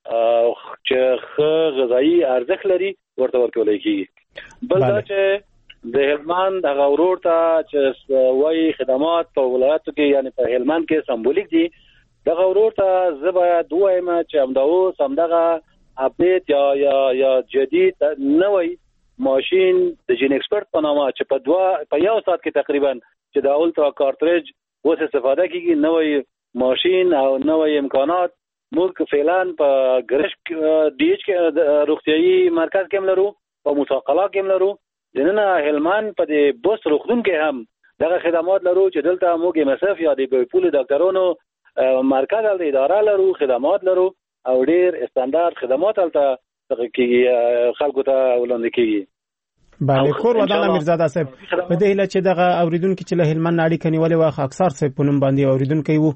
چې ښه غذایی ارزښت لري ورته ورکول کېږي. بل دا چې د هلمند هغه ورور ته چې وایي خدمات په ولایتو کې یعنی په هلمند کې سمبولیک دي دغه ورور ته زه باید وایم چې همدا اوس همدغه اپډیټ یا یا یا جدید نوی ماشین د جین ایکسپرت په نامه چې په دوا په یو ساعت کې تقریبا چې د الټرا کارتریج اوس استفاده کیږي نوی ماشین او نوی امکانات موږ فعلا په ګرش ډي ایچ کې روغتيایي مرکز کې لرو په متقلا کې لرو. دنه هلمند په د بوس روغتون کې هم دغه خدمات لرو چې دلته موږ مساف یا د پولی ډاکټرونو مرکز ال اداره لرو خدمات لرو او ډیر استاندارد خدمات الته کیږي خلکو ته وړاندې کیږي. بله کور ودان امیرزاده صاحب په دې هله چې دغه اوریدونکو چې له هلمند اړیکه نیولې واخ اکثر صاحب په نوم باندې اوریدونکو وو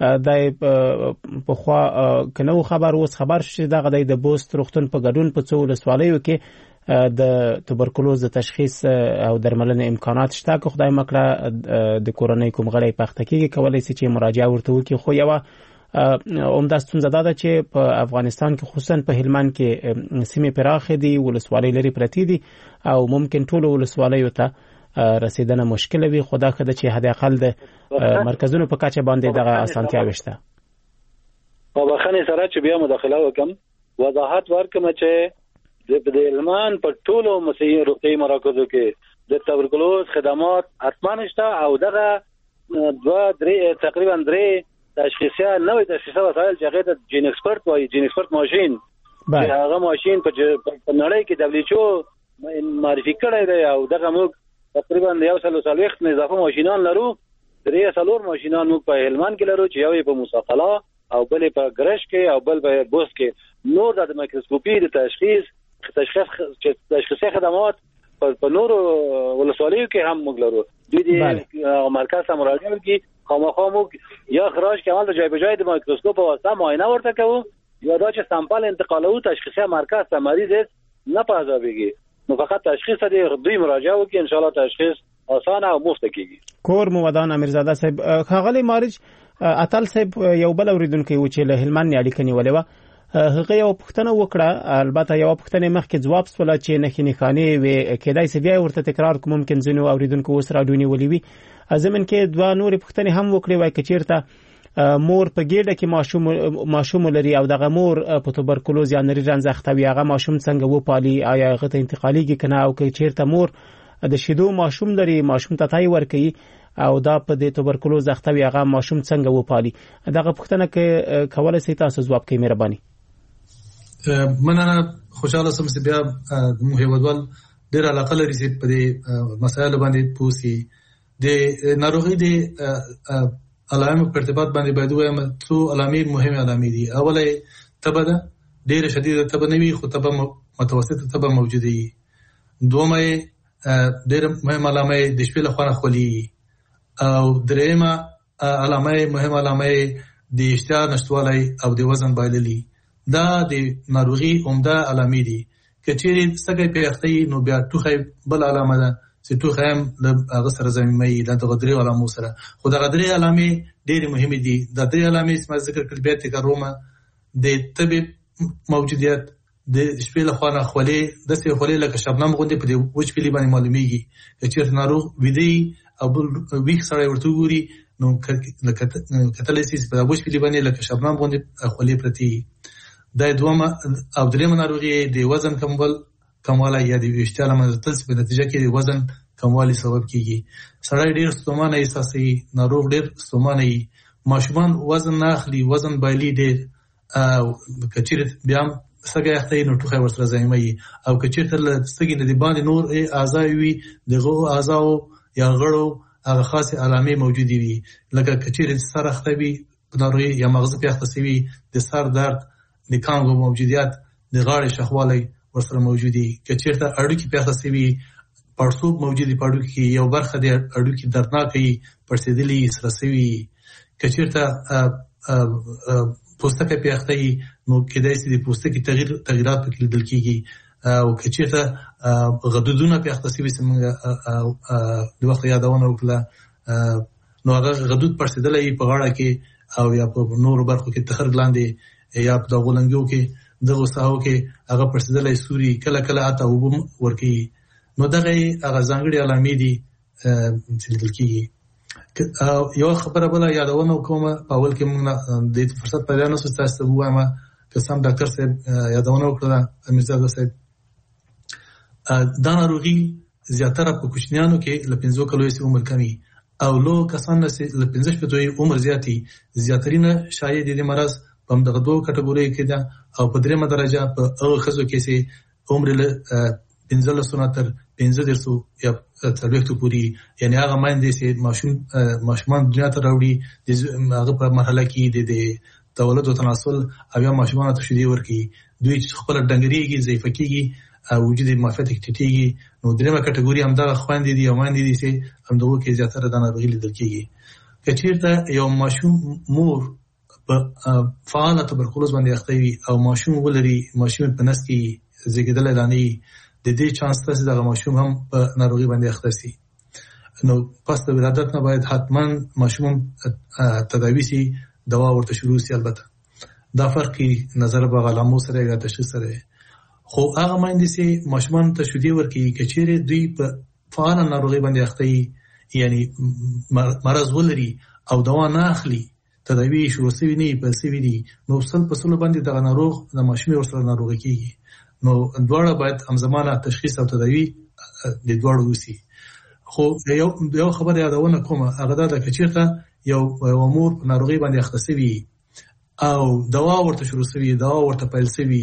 د په خوا کنو خبر اوس خبر شې دغه د بوست روغتون په ګډون په څو ولسوالیو کې د تبرکلوز د تشخیص او درملنې امکانات شته که خدای مکړه د کورنۍ کوم غړي پخته کیږي کولای شي چې مراجعه ورته وکړي. خو یو عمده ستونزه ده چې په افغانستان کې خصوصا په هلمند کې سیمې پراخې دي ولسوالۍ لري پرتی دي او ممکن ټول ولسوالیو ته رسیدنه مشکل وي. خدا خدای چې حد اقل د مرکزونو په کچه باندې دغه اسانتیا وشته. په بخښنې سره چې بیا مداخله وکم وضاحت ورکړم چې د هلمند په ټولو مسیحي روغتیايي مراکزو کې د توبرکلوز خدمات حتما شته او دغه دوه درې تقریبا درې تشخیصیا نوې تشخیصي وسایل چې هغه ته جین ایکسپرت وایي جین ایکسپرت ماشين چې هغه ماشين په نړۍ کې دبليو ایچ او معرفي کړی دی او دغه موږ تقریبا یو سل وسلوخت نه اضافه ماشينان لرو درې سلور ماشينان موږ په هلمند کې لرو چې یو په موسی او بل په ګرش کې او بل په بوس کې نور د مایکروسکوپي د تشخیص تشخیص تشخیصي خدمات په نور ولسوالیو کې هم موږ لرو دوی د مرکز ته مراجعه کوي خامخا موږ یا خراج کې عمل جای په جای د مایکروسکوپ په واسطه معاینه ورته کوو یا دا چې سامپل انتقالو تشخیصي مرکز ته مریض نه پازابيږي نو فقط تشخیص دې دوی مراجعه وکړي ان شاء الله تشخیص آسان او مفت کیږي. کور مودان امیرزاده صاحب خاغلی مارج اتل صاحب یو بل اوریدونکو و چې له هلمند اړیکه نیولې و هغه یو پښتنه وکړه البته یو پښتنه مخکې جواب سوال چې نه خني خاني و کېدای سی بیا ورته تکرار کوم ممکن ځینو اوریدونکو وسره ډونی ولې وي ازمن کې دوه نور پښتنه هم وکړي وای کچیرته مور په ګډه کې ماشوم ماشوم لري او دغه مور په توبرکلوز یا نری رنځ اختوي هغه ماشوم څنګه و پالي آیا هغه ته انتقاليږي کنه او کې چیرته مور د شیدو ماشوم لري ماشوم ته تای ورکي او دا په د توبرکلوز اختوي هغه ماشوم څنګه و پالي دغه پښتنه کې کوله سي تاسو جواب کوي مهرباني. مننه خوشاله سم چې بیا د هیوادوال ډیر علاقه لري چې په دې مسایل باندې پوسی د ناروغي د علامه په ارتباط باندې باید وایم څو علامې مهمه علامې دي. اوله تبه ده ډیره شدیده تبه نه وي خو تبه متوسطه تبه موجوده وي. دومه ډیره مهمه علامه د شپې لخوا خولي او دریمه علامه مهمه علامه د اشتها نشټوالي او د وزن بایللي دا د ناروغي عمده علامې دي. کچېرې سګي په اختي نو بیا ټوخه بل علامه ده چې ټوخه هم د هغه سره زميمي د غدري علامو سره خو د غدري علامې ډېری مهمه دي. د درې علامې چې ما ذکر کړل بیا تکرومه د طب موجودیت د شپې له خوا خولې د سې خولې لکه شبنم غوندې په دې وچ پلی باندې معلومیږي چې ناروغ ویدي او بل ویخ سره ورته ګوري نو کتل سي په وچ پلی باندې لکه شبنم غوندې خولې پرتی. د دومره او درېمه ناروغي د وزن کمول کمواله یا د ویشتاله مزتل په نتیجه کې د وزن کموالی سبب کیږي. سړی ډیر ستومانه احساسي ناروغ ډیر ستومانه ماشومان وزن نه اخلي وزن بایلي ډیر او کچېرت بیا سګي اخته نو ټوخه ورسره زایمي او کچېرت له سګي د باندې نور اعضاء وي دغه اعضاء یا غړو هغه خاصه علامې موجودي وي لکه کچېرت سر اخته وي ناروغي یا مغز په اخته سوي د سر درد د کانګو موجودیت د غاړې شخوالی ورسره موجودي کچېرته اړوکی په اخته سوي پړسوب موجودي پړو کې یو برخه د اړوکی دردناکي پړسېدلي سره سوي کچېرته پوستکي په اخته نو کېدای شي د پوستکي تغییر تغیرات پکې لیدل کیږي او کچېرته غدودونه په اخته سوي سمږه د وخت یادونه وکړه نو هغه غدود پړسېدلې په غاړه کې او یا په نور برخو کې تخر ګلاندې یا په دغولنګو کې دغه ساو کې هغه پرسیدلې سوري کله کله اته وبم ورکی نو دغه هغه ځانګړي علامې دي چې لیدل کیږي. یو خبره بل یادونه کومه په اول کې موږ د فرصت پیدا نه سوه تاسو وایم که سم ډاکټر صاحب یادونه وکړه امیرزاده صاحب دا ناروغي زیاتره په کوچنیانو کې له پنځو کلو سي عمر کمی او لو کسان له پنځه شپږ عمر زیاتی زیاترینه شایع دي مرز په دغه دوه کټګوري کې ده او په دریمه درجه په هغه خزو کې سي عمر له پنځه لسو تر پنځه درسو یا څلوېښتو پورې یعنی هغه ماندې سي ماشوم ماشومان دنیا ته راوړي هغه په مرحله کې د تولد او تناسل او یا ماشومان ته شدي ورکی دوی خپل ډنګريږي ضعیف کیږي او وجود معافیت کټیږي نو دریمه کټګوري هم دا خواندې دي او ماندې دي سي هم دغه کې زیاتره د ناروغي لیدل کیږي. کچېرته یو ماشوم مور په فعال توبرکلوز باندې اخته وي او ماشوم ولري ماشوم په نس کې زیږیدل لانی د دې چانس ته د ماشوم هم په ناروغي باندې اخته سي نو پس د ولادت نه باید حتما ماشوم تداوی سي دوا ورته شروع سي. البته دا فرقي نظر په علامو سره یا تشخیص سره خو هغه ماندې سي ماشومان ته شدي ورکی کچېره دوی په فعال ناروغي باندې اخته یعنی مرز ولري او دوا نه اخلي تداوی شروع شوی نه په سوي دي نو سل په سل باندې د ناروغ د ماشومې ورسره ناروغي کیږي نو دواړه باید همزمانه تشخیص او تداوی د دواړو وسی خو یو یو خبره یادونه کوم هغه دا د کچیرته یو امور په ناروغي باندې اخته سوي او دوا ورته شروع شوی دوا ورته پیل شوی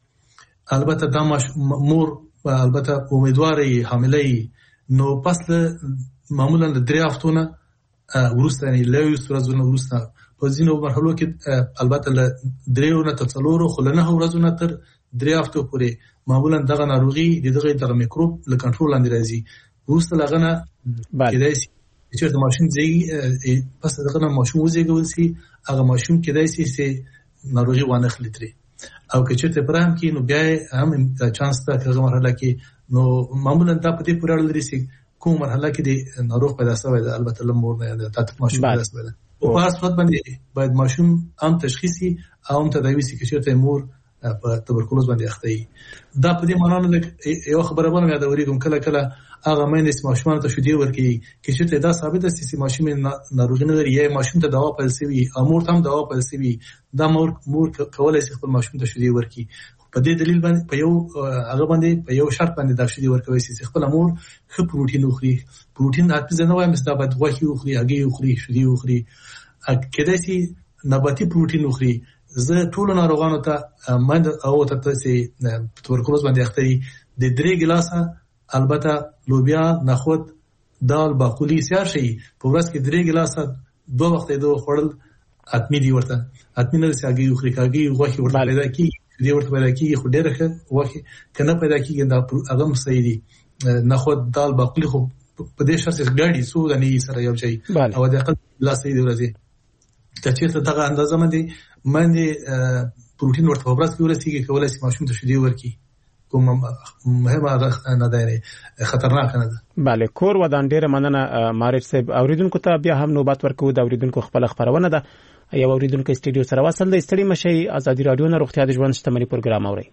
البته دا مور البته امیدواري حاملې نو پس معمولا د درې هفتونه ورسته یعنی لوي ورځې ورسته په ځینو مرحلو کې البته ل درېو نه تر څلورو خو نه ورځې نه تر درې هفتو پورې معمولا دغه ناروغي دغه د میکروب له کنټرول لاندې راځي ورسته لغنه کېدای شي چې د ماشوم ځای پس دغه ماشوم وزېږول شي هغه ماشوم کېدای شي چې ناروغي وانه خلیتري او که چېرته پرهم کې نو بیا هم چانس ته هغه مرحله کې نو معمولا دا په دې پورې اړه لري چې کوم مرحله کې د ناروغ پیدا شوی دی البته لمور نه د تاسو ماشوم پیدا شوی دی او په اساس باندې باید ماشوم هم تشخیصي او هم تداوی شي چې ته مور په تبرکلوز باندې اخته وي دا په دې معنی نه یو خبره باندې یادوري کوم کله کله هغه مینس ماشومان ته شودي ورکی چې چې دا ثابت است چې ماشوم ناروغي نه لري یا ماشوم ته دوا پیلسوي امور ته هم دوا پیلسوي دا مور مور کولای شي خپل ماشوم ته شودي ورکی په دې دلیل باندې په یو هغه باندې په یو شرط باندې دا شودي ورکوي چې خپل امور خو پروتین وخوري پروتین اته ځنه وایم چې دا باید غوښه وخوري هګۍ وخوري شودي وخوري کله چې نباتي پروتین وخوري زه ټول ناروغانو ته مند او ته چې تبرکلوز باندې اخته د درې ګلاسه البته لوبیا نخود دال باقولی سیار شي په ورځ کې درې ګلاسه دوه وخت دوه خورل اتمی دی ورته اتمی نه ساګي خو ریکاګي غوښه ورته پیدا کی دی ورته پیدا کی خو ډېر ښه غوښه کنه پیدا کیږي دا هغه صحیح دي نخود دال باقولی خو په دې شرط چې ګاډي سو د نه سره یو شي او د اقل لا صحیح دی ورته چې ته اندازه باندې باندې پروتین ورته په ورځ کې ورسیږي کولای شي ماشوم ته شدي ورکی کوم مهمه نه ده خطرناک نه ده. بله کور ودان ډیره مننه مارج صاحب اوریدونکو ته بیا هم نوبت ورکو د اوریدونکو خپل خبرونه ده یو اوریدونکو استډیو سره وصل د استړي مشي ازادي رادیو نه روغتیا د ژوند شتمنۍ پروګرام اوري.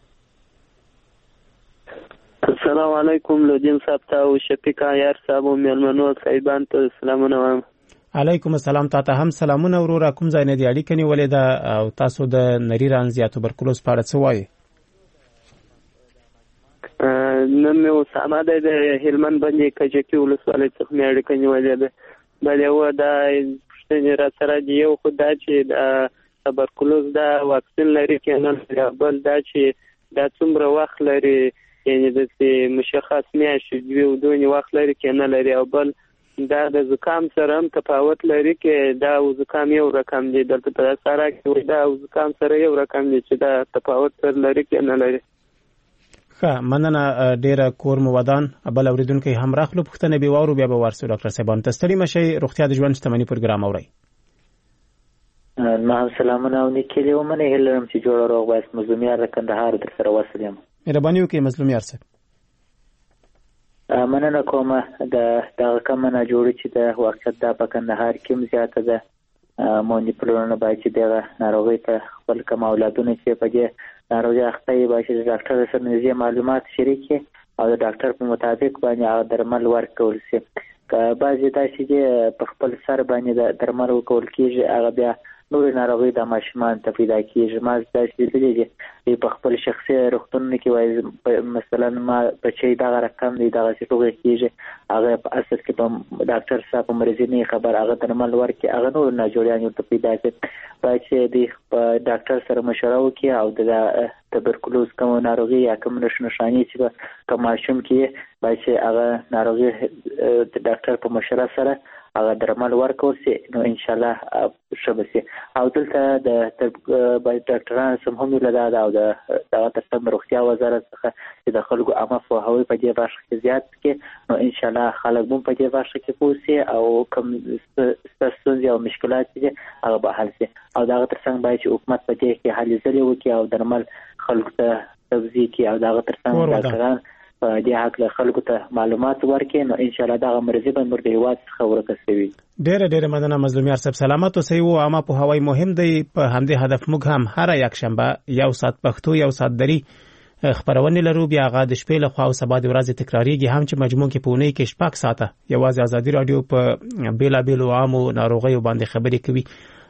السلام علیکم لودین صاحب ته او شفیق عیار صاحب او مېلمنو صاحبان ته سلامونه وایم. علیکم السلام تاسو هم سلامونه ورور کوم ځای نه دی اړیکه نیولې ده او تاسو د نری رانز یا توبرکلوز په اړه څه وایي؟ نن مې اسامه د هلمند باندې کجکی ولسوالۍ څخه مې اړیکه نیولې ده بل یو دا پښتنې را سره دی یو خو دا چې د توبرکلوز دا واکسین لري کنه بل دا چې دا څومره وخت لري یعنی د مشخص میاشتې دوه دوه وخت لري کنه لري او بل دا د زکام سره هم تفاوت لري کې دا زکام یو رقم دی دلته په سره کې دا زکام سره یو رقم دی چې دا تفاوت سره لري کې نه لري. ښه مننه ډیره کور مو ودان بل اوریدونکو هم راخلو پښتنه به وارو بیا به ورسو ډاکټر صاحبان ته ستړي مشي روغتیا د ژوند شتمنۍ پروګرام اوري. ما سلامونه او نیکلی ومنه هلم چې جوړ روغ واس مظلومیار کندهار در سره وسلم. مهرباني وکړئ مظلومیار صاحب. مننه کومه د دغه کمنه جوړ چې د وخت د په کندهار کې زیاته ده مونږ په لورنه باید چې دغه ناروغي ته خپل کوم اولادونه چې په دې ناروغي اخته وي باید چې ډاکټر سره نږدې معلومات شریک او د ډاکټر په مطابق باندې درمل ورکول شي. که بعضې داسې چې په خپل سر باندې د درمل ورکول کېږي هغه بیا نورې ناروغۍ د ماشومان ته پیدا کېږي. ما داسې لیدلي دي په خپل شخصي روغتونونو کې وایي مثلا ما بچی دغه رقم دی دغسې ټوغې کېږي هغه په اصل کې په ډاکټر صاحب په مرضي نه خبر هغه درمل ورکړي هغه نور ناجوړیان ورته پیدا کړي. باید چې دوی په ډاکټر سره مشوره وکړي او د توبرکلوز کوم ناروغي یا کوم نښانې چې په کوم ماشوم کې باید چې هغه ناروغي د ډاکټر په مشوره سره هغه درمل ورکول شي نو ان شاء الله ښه به شي. او دلته د ډاکټرانو سم هم ویل دا او د دغه ترڅنګ روغتیا وزارت څخه چې د خلکو عامه پوهاوی په دې برخه کې زیات کړي نو ان شاء الله خلک هم په دې برخه کې پوه شي او کوم ستونزې او مشکلات دي هغه به حل شي. او دغه ترڅنګ باید چې حکومت په دې کې هلې ځلې وکړي او درمل خلکو ته توضیح کړي او دغه ترڅنګ ډاکټران په دې حق له خلکو ته معلومات ورکړي نو ان شاء الله دغه مرضی به مرده هیواد څخه ورکسوي. ډیره ډیره مننه مظلومیار صاحب سلامت اوسئ او عامه پوهاوی مهم دی په همدې هدف موږ هم هر یک شنبه یو ساعت پښتو یو ساعت دری خبرونه لرو بیا غا د شپې له خوا او سبا د ورځې تکراریږي هم چې مجموع کې پونه کې شپږ ساعته یوازې ازادي رادیو په بیلا بیلو عامو ناروغیو باندې خبرې کوي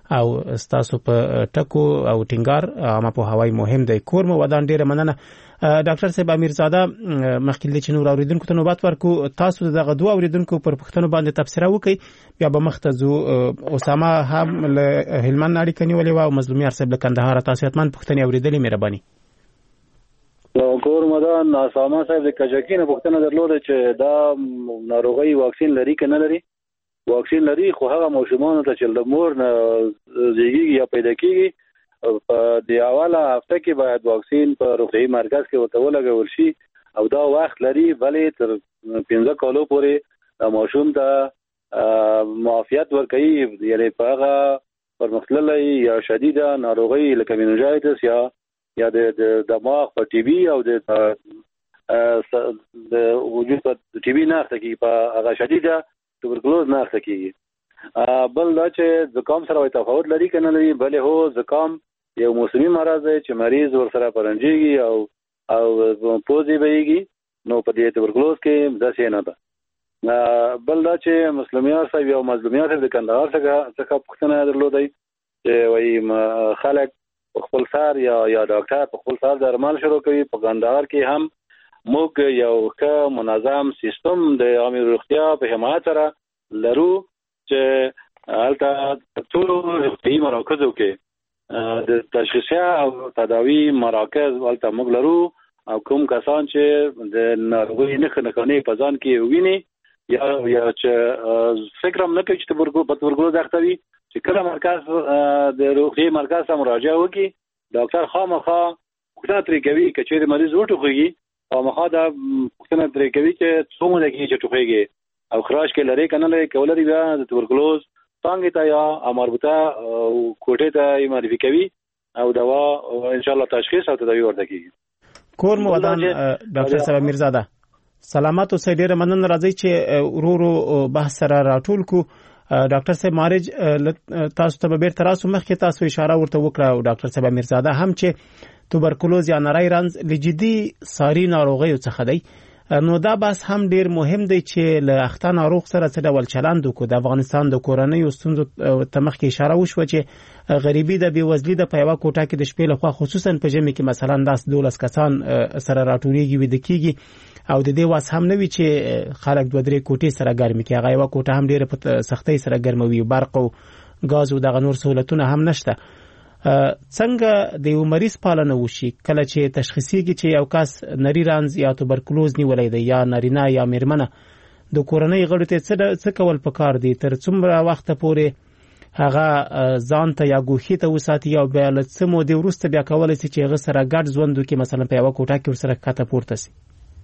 او ستاسو په ټکو او ټینګار عامه په هواي مهم دی. کور مو ودان ډیره مننه. ډاکټر صاحب امیرزاده مخکې چې نور اوریدونکو ته نوبت ورکو، تاسو دغه دوه اوریدونکو پر پښتنو باندې تبصره وکړئ، بیا به مخته ځو. اسامه هم له هلمند اړیکه نیولې و او مظلومیار صاحب له کندهار. تاسو حتمن پښتنې اوریدلې، مهرباني. کور مدان اسامه صاحب د کجکینه پښتنه درلوده چې دا ناروغي واکسین لري که نه لري. واکسین لري، خو هغه ماشومان ته چې د مور نه زیږیږي یا پیدا کیږي په د اوله هفته کې باید واکسین په روغتیايي مرکز کې ورته ولګول شي او دا وخت لري، بلې تر پنځه کالو پورې د ماشوم ته معافیت ورکوي، یعنی په هغه پرمختللی یا شدیده ناروغي لکه مینوژایتس یا یا د دماغ په ټي بي او د د وجود په ټي بي نه اخته کېږي، په هغه شدیده توبرکلوز نه اخته کېږي. بل دا چې زکام سره وایي تفاوت لري که نه لري، بلې هو زکام یو موسمي مرض دی چې مریض ورسره پرنجېږي او او پوزې بهیږي، نو په دې توبرکلوز کې داسې نه ده. بل دا چې مسلمیار صاحب او مظلومیار صاحب د کندهار څخه پوښتنه درلودی چې وایي خلک په خپل سر یا یا ډاکټر په خپل سر درمل شروع کوي. په کندهار کې هم موږ یو ښه منظم سیستم د عامه روغتیا په حمایت سره لرو چې هلته ټولو روغتیايي مراکزو کې د تشخیصیه او تداوی مراکز ولته موږ لرو، او کوم کسان چې د ناروغۍ نښې نښانې په ځان کې ویني یا یا چې فکر هم نه کوي چې تبرکلوز اخته وي، چې کله مرکز د روغتیايي مرکز ته مراجعه وکړي، ډاکټر خامخا پوښتنه ترې کوي که چېرې مریض وټوخېږي، خامخا دا پوښتنه ترې کوي چې څو موده کېږي چې ټوخېږي او خراش کې لري که نه لري، که ولري بیا د تبرکلوز څانګې ته یا مربوطه کوټې ته یې معرفي کوي او دوا ان شاء الله تشخیص او تداوی ورته کیږي. کور مو ودان ډاکټر صاحب امیرزاده، سلامات اوسئ. ډیره مننه. راځي چې ورو ورو بحث سره راټول کو. ډاکټر صاحب مارج تاسو ته به بیرته راسو، مخکې تاسو اشاره ورته وکړه او ډاکټر صاحب امیرزاده هم چې توبرکلوز یا نری رنځ له جدي ساري ناروغیو څخه دی، نو دا بحث هم ډیر مهم دی چې له اخته ناروغ سره څه ډول چلند وکړو. د افغانستان د کورنیو ستونزو ته مخکې اشاره وشوه چې غریبي د بېوزلي د په یوه کوټه کې د شپې لخوا خصوصا په ژمي کې مثلا داس دولس کسان سره راټولېږي، ویده کېږي او د دې واس هم نه وي چې خلک دوه درې کوټې سره ګرمي کړي. هغه یوه کوټه هم ډېره په سختۍ سره ګرموي، برق او ګاز او دغه نور سهولتونه هم نشته. څنګه د یو مریض پالنه وشي کله چې تشخیصیږي چې یو کس نری رنځ یا توبرکلوز نیولی دی، یا نارینه یا میرمنه، د کورنۍ غړو ته څه کول پکار دي؟ تر څومره وخته پورې هغه ځان ته یا ګوښې ته وساتي او بیا له څه مودې وروسته بیا کولی شي چې هغه سره ګډ ژوند وکړي، مثلا په یوه کوټه کې ورسره ښکته پورته شي؟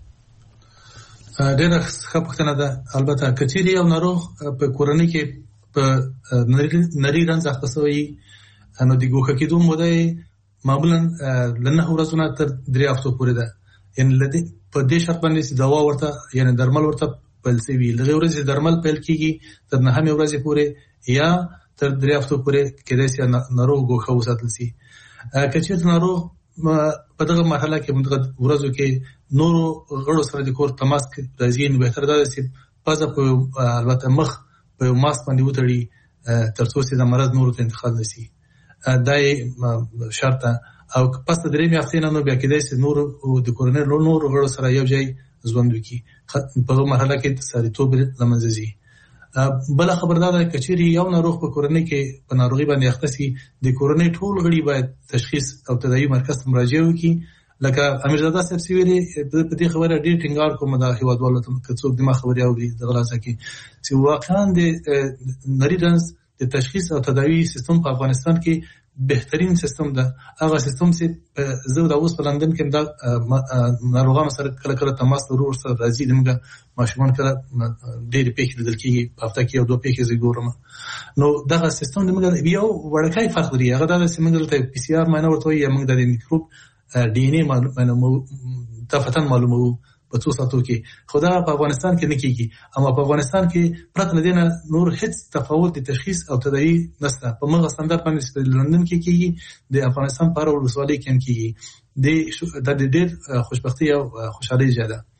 ډېره ښه پوښتنه ده. البته که چېرې یو ناروغ په کورنۍ کې په نري رنځ اخته شوی، نو د ګوښه کېدو موده معمولا له نهه ورځو نه تر درې هفتو پورې ده. یعنې په دې شرط باندې چې دوا ورته یعنې درمل ورته پیل شوي، له هغې ورځې درمل پیل کېږي تر نهمې ورځې پورې یا تر درې هفتو پورې کېدای شي ناروغ ګوښه وساتل شي. که چېرته ناروغ په دغه مرحله کې په دغه ورځو کې نورو غړو سره د کور تماس راځي، نو بهتر دا ده چې پزه په البته مخ په ماسک باندې وتړي تر څو چې د مرض نورو ته انتقال نه شي. دا یې شرط ده. او پس د درېیمې هفتې نه نو بیا کېدای شي نورو د کورنۍ نورو غړو سره یو ځای ژوند وکړي، په هغه مرحله کې سړیتوب له منځه ځي. بله خبر دا ده که چېرې یو ناروغ په کورنۍ کې په ناروغي باندې اخته شي، د کورنۍ ټول غړي باید تشخیص او تداوي مرکز ته مراجعه وکړي. لکه امیرزاده صاحب چې ویلي، په دې خبره ډېر ټینګار کوم د هېوادوالو ته، که څوک دما خبرې اوري دغه لحظه کې چې واقعا د نري رنځ د تشخیص او تداوی سیستم په افغانستان کې بهترین سیستم ده. هغه سیستم چې زه د اوس په لندن کې د ناروغانو سره کله کله تماس لرو، ورسره راځي، زموږ ماشومان کله ډېرې پیښې لیدل کېږي، په هفته کې یو دوه پیښې زه ګورم. نو دغه سیستم زموږ یو وړوکی فرق لري، هغه دا ده چې موږ دلته پي سي آر معاینه ورته وایي، یا موږ د میکروب ډي ان اې معلوموو، دفتن معلوموو په څو ساعتو کې. خو دا په افغانستان کې نه کېږي. اما په افغانستان کې پرته له دې نه نور هېڅ تفاوت د تشخیص او تداوي نشته. په مغه ستندرد باندې چې لندن کې کېږي، د افغانستان په هره ولسوالۍ کې هم کېږي. د ډېر خوشبختي او خوشحالۍ ځای ده.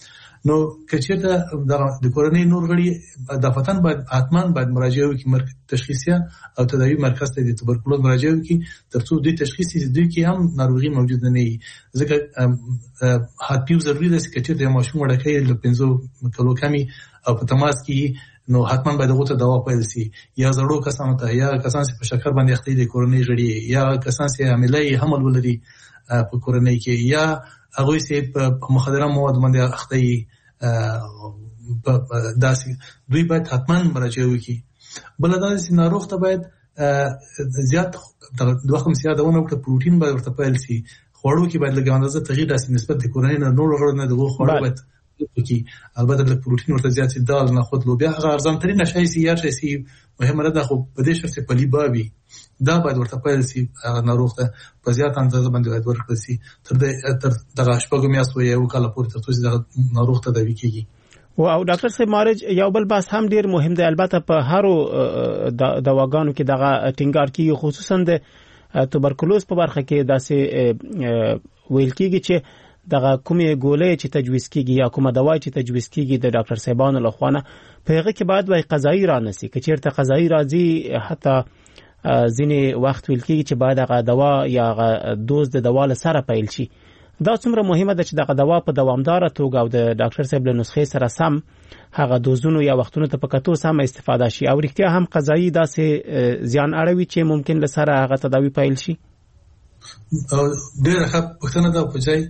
نو کچېته د کورنۍ نور غړي د فتن باید حتمان باید مراجعه وکړي تشخیصیه او تداوی مرکز ته د توبرکلوز مراجعه وکړي ترڅو د تشخیص د کې هم ناروغي موجود نه وي. ځکه حتمی ضروري ده چې کچېته د ماشوم وړکې له پنځو کلو کمی او په تماس کې نو حتمان باید هغه ته دوا پیل شي، یا زړو کسانو ته، یا کسان چې په شکر باندې اخته دي کورنۍ غړي، یا کسان چې حاملې حمل ولري په کورنۍ کې، یا هغه چې په مخدره مواد باندې اخته دي داسې دوی باید حتما مراجعه وکړي. بل دا چې ناروغ ته باید زیات د وخت زیاتونه وکړي، پروتین باید ورته پیل شي، خوړو کې باید لږ اندازه تغییر راسي نسبت د کورنۍ نه نور غړو نه دغه خوړو باید وکړي. البته د پروتین ورته زیات شي، دال نه خود لوبیا هغه ارزان ترين شي سي یا شي مهمه ده، خو په دې شرط په لیباوي دا باید ورته پیل شي هغه ناروغ ته په زیات اندازه باندې باید ورکړل شي تر دغه شپږ میاشتو یو کال پورې تر څو د ناروغ ته دوی کیږي. او ډاکټر صاحب مارج یو بل بحث هم ډیر مهم دی، البته په هرو دواګانو کې دغه ټینګار کیږي، خصوصا د توبرکلوز په برخه کې داسې ویل کیږي چې دغه کومې ګولې چې تجویز کیږي یا کومه دوا چې تجویز کیږي د ډاکټر صاحبانو لخوا په هغه کې بعد وای قضایي را نسی که چیرته قضایي راځي، حتی ځینې وخت ویل کیږي چې باید هغه دوا یا هغه دوز د دوا له سره پیل شي. دا څومره مهمه ده چې دغه دوا په دوامدار توګه او د ډاکټر صاحب له نسخې سره سم هغه دوزونو یا وختونو ته په کتو سم استفاده شي، او رښتیا هم قضایي داسې زیان اړوي چې ممکن له سره هغه تداوی پیل شي. ډېر ښه پوښتنه ده، په ځای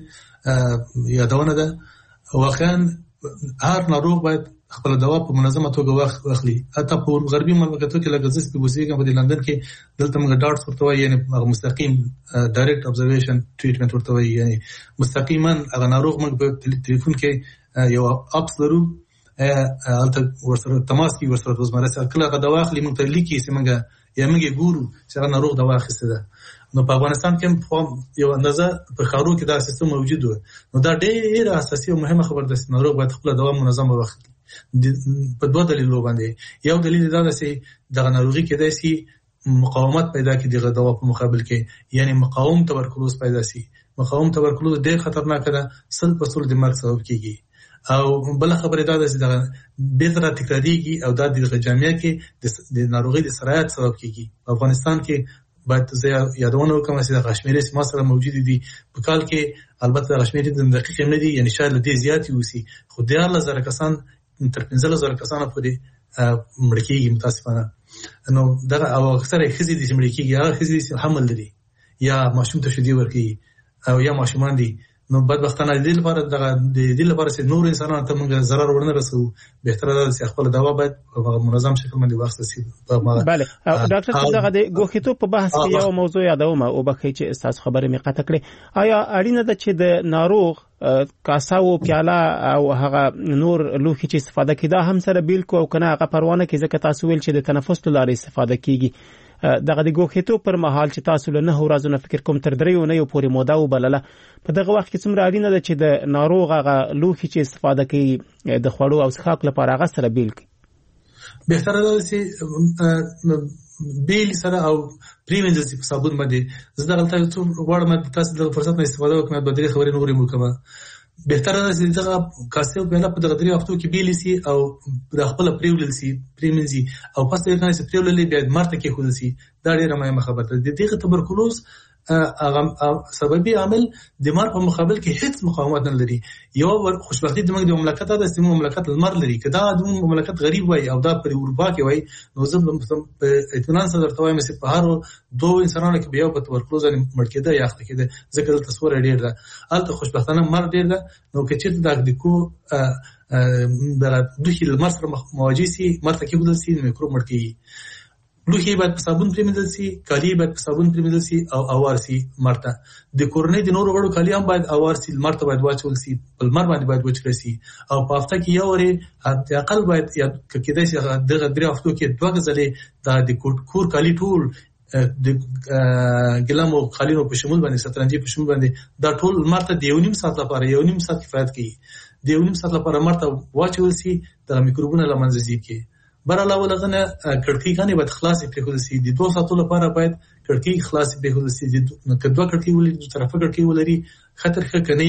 یادونه ده. واقعا هر ناروغ باید خپل دوا په منظمه توګه واخلي. حتی په غربي مملکتونو کې لکه زس په بوسیګه په لندن کې دلته موږ ډاکټر ورته وایي، یعنی مستقیم ډایرکټ ابزرویشن ټریټمنټ ورته وایي، یعنی مستقیما هغه ناروغ موږ په ټلیفون کې یو اپس لرو، البته ورسره تماس کې ورسره روزمره سره کله هغه دوا اخلي موږ ته لیکي چې موږ یا موږ ګورو چې هغه ناروغ دوا اخیسته ده. نو په افغانستان کې یو اندازه په خارو کې دا سیستم موجود و، نو دا ډېر اساسي او مهمه خبره ده چې ناروغ باید خپل دوا منظمه واخلي. په دوه دلیلو باندې، یو دلیل دا ده چې دغه ناروغي کېدای شي مقاومت پیدا کړي دغه دوا په مقابل کې، یعنی مقاوم تبرکلوز پیدا شي. مقاوم تبرکلوز ډېر خطرناک ده، سل په سل د مرګ سبب کیږي. او بل خبره دا ده چې دغه بیرته تکراریږي او دا د جامعه کې د ناروغي د سرایت سبب کیږي. په افغانستان کې باید زه یادونه وکم چې د کشمیر سیمه سره موجود دي په کال کې، البته د کشمیر د دقیق نه دي، یعنی شاید له دې زیات وي، خو د الله زره کسان تر پنځه زره کسان پورې مړ کېږي متاسفانه. نو دا او اکثره خزي دي چې مړ کېږي، هغه خزي چې حمل لري یا ماشوم ته شدي ورکي او یا ماشومان دي. نو بدبختانه د دې لپاره د دې لپاره چې نور انسانانو ته موږ ضرر ورنه رسو، بهتره ده چې خپل دوا باید په منظم شکل باندې واخیستل شي. بله ډاکټر صاحب دغه د ګوښتو په بحث کې یو موضوع یادوم او بخښئ چې تاسو خبرې مې قطع کړې. آیا اړینه ده چې د ناروغ کاسه او پیاله او هغه نور لوښي چې استفاده کیده هم سره بیل کو او کنه هغه پروانه کې ځکه تاسو ویل چې د تنفس لارې استفاده کیږي، دغه د ګوښتو پر مهال چې تاسو له نه ورځې نه فکر کوم تر درې نه یو پورې موده وبلله، په دغه وخت کې څومره اړینه ده چې د ناروغ هغه لوښي چې استفاده کوي د خوړو او څښاک لپاره هغه سره بیل کړي؟ بهتره ده چې بیل سره او پریمنځل چې په صابون باندې زه دغه څو غواړم تاسو د فرصت نه استفاده وکړم د دې خبرې نورې مو کوم. بهتره ده چې دغه کاسه په په دغه درې وختو کې بیل سي او د خپل پریولل سي پریمنځي او پس د کنه چې پریولل بیا مرته کې خود سي. دا ډیره مهمه خبره ده. د دغه تبرکلوز هغه سببي عامل د مر په مقابل کې هیڅ مقاومت نه لري. یو خوشبختی د موږ د مملکت د سیمه مملکت لمر لري، کدا د مملکت غریب وای او دا پر اروپا کې وای، نو زه په اطمینان سره درته وایم چې په هر دوه انسانانو کې بیا په تبرکلوز مړ کېده یا اخته کېده، ځکه د تصویر ډیر ده الته خوشبختانه مر ډیر ده. نو کې چې د دکو د دوی لمر سره مواجه سي، مرته کې بدل سي، میکروب مړ کېږي. لوښي باید په صابون پریمنځل شي، کالی باید په صابون پریمنځل شي او اوار شي مرته. د کورنۍ د نورو غړو کالی هم باید اوار شي، مرته باید واچول شي، په لمر باندې باید وچ کړي شي او په هفته کې یو ورې حتی اقل باید یا کېدای شي دغه درې هفتو کې دوه ځلې د کور کالی ټول د ګلامو خالینو په شمول باندې سترنجي په شمول باندې دا ټول مرته د یو نیم ساعت لپاره یو نیم ساعت کفایت کوي. د یو نیم ساعت لپاره مرته واچول شي، د میکروبونو لمنځه ځي کې بر علاوه لغنه کړکۍ غني باید خلاصې پرېښودل شي. د دوه ساعتو لپاره باید کړکۍ خلاصې پرېښودل شي. د دوه کړکۍ ولري، د طرفه کړکۍ ولري، خطر ښه کني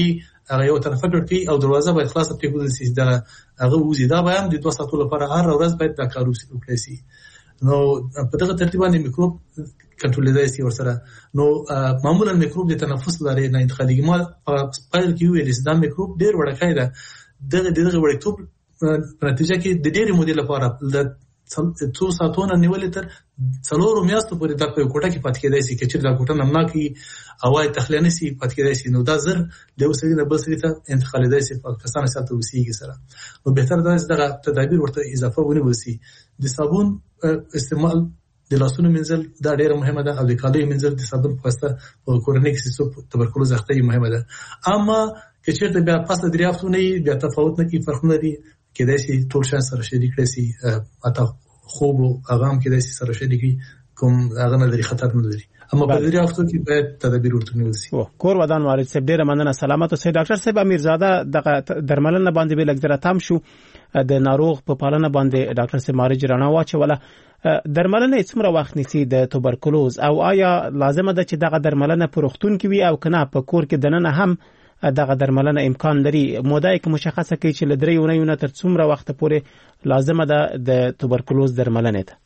هغه یو طرف کړی او دروازه باید خلاصه پریږدي چې دا هغه وزي دا به هم د دوه ساعتو لپاره هر ورځ باید دا کار وکړي شي. نو په دغه ترتیب باندې میکروب کنټرولېدای شي ورسره. نو معمولا میکروب د تنفس لارې نه انتقالېږي. ما په پیل کې ویل چې دا میکروب ډېر وړوکی ده. دغه دغه وړوکتوب په نتیجه کې د ډېرې مودې لپاره د څو ساعتونو نیولې تر څلورو میاشتو پورې دا په کوټه کې پاتې کېدای شي. چې دا کوټه نمناکي هواي تخلیه نشي پاتې کېدای شي. نو دا زر د یو سړي نه بل سړي ته انتقالېدای شي په کسانو سره وسیږي سره. نو بهتر دا چې دغه تدابیر ورته اضافه ونیول شي. د صابون استعمال، د لاسونو مینځل دا ډېره مهمه ده او د کالیو مینځل د صابون په واسطه په کورنۍ کې سیسو تبرکلوز اخته مهمه ده. اما که چېرته بیا پس د دریافتونه بیا تفاوت نه کوي، فرق نه لري، کېدای شي ټول شان سره شریک کړي شي، اته خوب او اغام کېدای شي سره شریک کوم هغه نه لري، خطر نه لري. اما په دریافتو کې باید تدابیر ورته ونیول شي. کور ودان وارد صاحب ډېره مننه. سلامت اوسئ. ډاکټر صاحب امیرزاده دغه درملنه باندې به لږ ذره تام شو. د ناروغ په پالنه باندې ډاکټر صاحب مارج رڼا واچوله. درملنه څومره وخت نیسي د توبرکلوز، او آیا لازمه ده چې دغه درملنه په روغتون کې وي او کنه په کور کې دننه هم دغه درملنه امکان لري؟ موده کې مشخصه کوي چې لدرې اونۍ نه تر څومره وخت پورې لازمه ده د توبرکلوز درملنه ته؟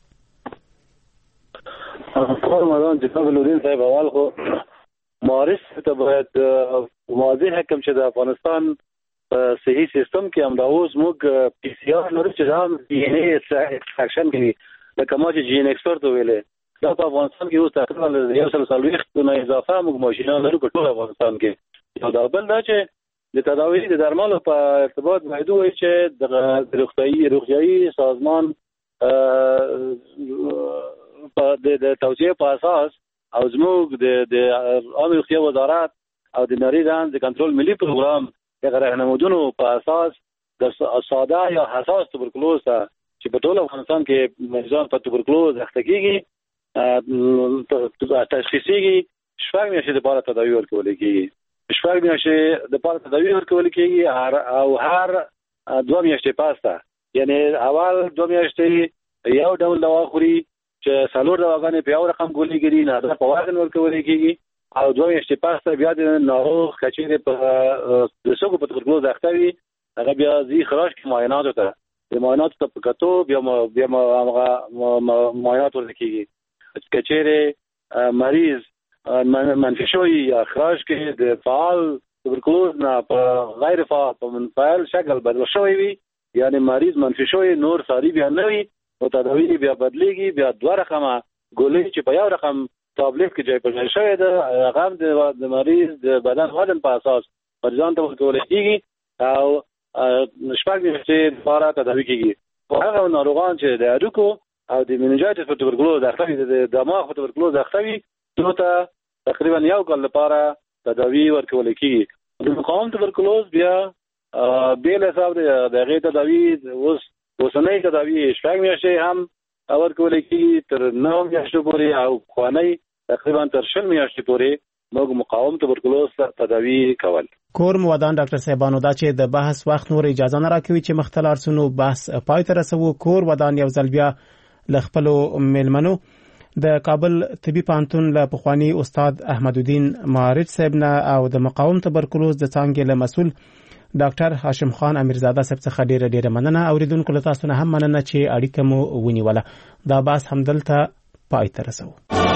خبر مدان جناب لودین صاحب، اول خو مارج ته باید واضح حکم چې د افغانستان صحي سیستم کې هم دا اوس موږ پی سی آر لرو چې دا ډي ان اي ایکستراکشن کوي. لکه ما چې جین ایکسپرت ویلې، دا په افغانستان کې اوس تقریبا یو سل څلوېښت نه اضافه موږ ماشینان لرو په ټول افغانستان کې. یو دا بل دا چې د تداوی د درملو په ارتباط باید وایي چې د روغتیايي روغتیايي سازمان په د توصیه په اساس او زموږ د د عامه روغتیا وزارت او د نړۍ د کنټرول ملي پروګرام د راهنمودونو په اساس د ساده یا حساس توبرکلوز چې په ټول افغانستان کې مریضان په توبرکلوز اخته کېږي تشخیصيږي، شپږ میاشتې لپاره تداوی ورکول کېږي. شپږ میاشتې لپاره تداوی ورکول کېږي او هر دوه میاشتې پاسته، یعنی اول دوه میاشتې یو ډول دوا خوري چې څلور دواګانې په یو رقم ګولۍ ګري نه دا په وزن ورکول کېږي، او دوه میاشتې پاسته بیا د ناروغ کچېرې په د سږو په توبرکلوز اخته وي، هغه بیا ځي خراج کې معایناتو ته د معایناتو ته په کتو بیا بیا هغه معاینات ورته کېږي. کچېرې مریض منفي شوی یا خراج کې د فعال توبرکلوز نه په غیر فعال په منفعل شکل بدل شوی وي، یعنی مریض منفي شوی نور ساری بیا نه وي او تداوی بیا بدلیږي، بیا دوه رقمه ګولۍ چې په یو رقم تابلیت کې ځای پر ځای شوی ده هغه د مریض د بدن وزن په اساس مریضان ته ورکول کېږي او شپږ میاشتې لپاره تداوی کېږي. هغه ناروغان چې د هډوکو او د مننجایټس په توبرکلوز اخته وي، د دماغ په توبرکلوز اخته وي، نو ته تقریبا یو کال لپاره تداوی ورکول کېږي. د مقاوم توبرکلوز بیا بېل حساب د هغې تداوی اوس اوسنۍ تداوی شپږ میاشتې هم ورکول کېږي تر نهه میاشتو پورې، او خوانۍ تقریبا تر شل میاشتې پورې موږ مقاوم توبرکلوز تداوی کول. کور مو ودان ډاکټر صاحبانو، دا چې د بحث وخت نور اجازه نه راکوي چې مختلار سونو بحث پای ته رسو. کور ودان یو ځل بیا ل خپلو میلمنو د کابل طبي پوهنتون له پخوانی استاد احمد الدین مارج صاحب نه او د مقاوم توبرکلوز د څانګې له مسؤل ډاکټر هاشم خان امیرزاده صاحب څخه ډیره ډیره مننه. اوریدونکو له تاسو نه هم مننه چې اړیکه مو ونیوله. دا بحث همدلته پای ته رسو.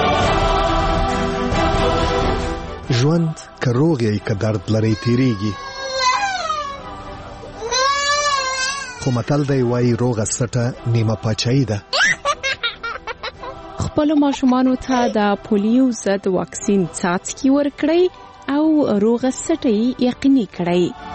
ژوند که روغ یې که درد لري تیریږي، خو متل دی وایي روغه سټه نیمه پاچاهي ده. خپلو ماشومانو ته د پولیو ضد واکسین څاڅکي ورکړئ او روغه سټه یې یقیني کړئ.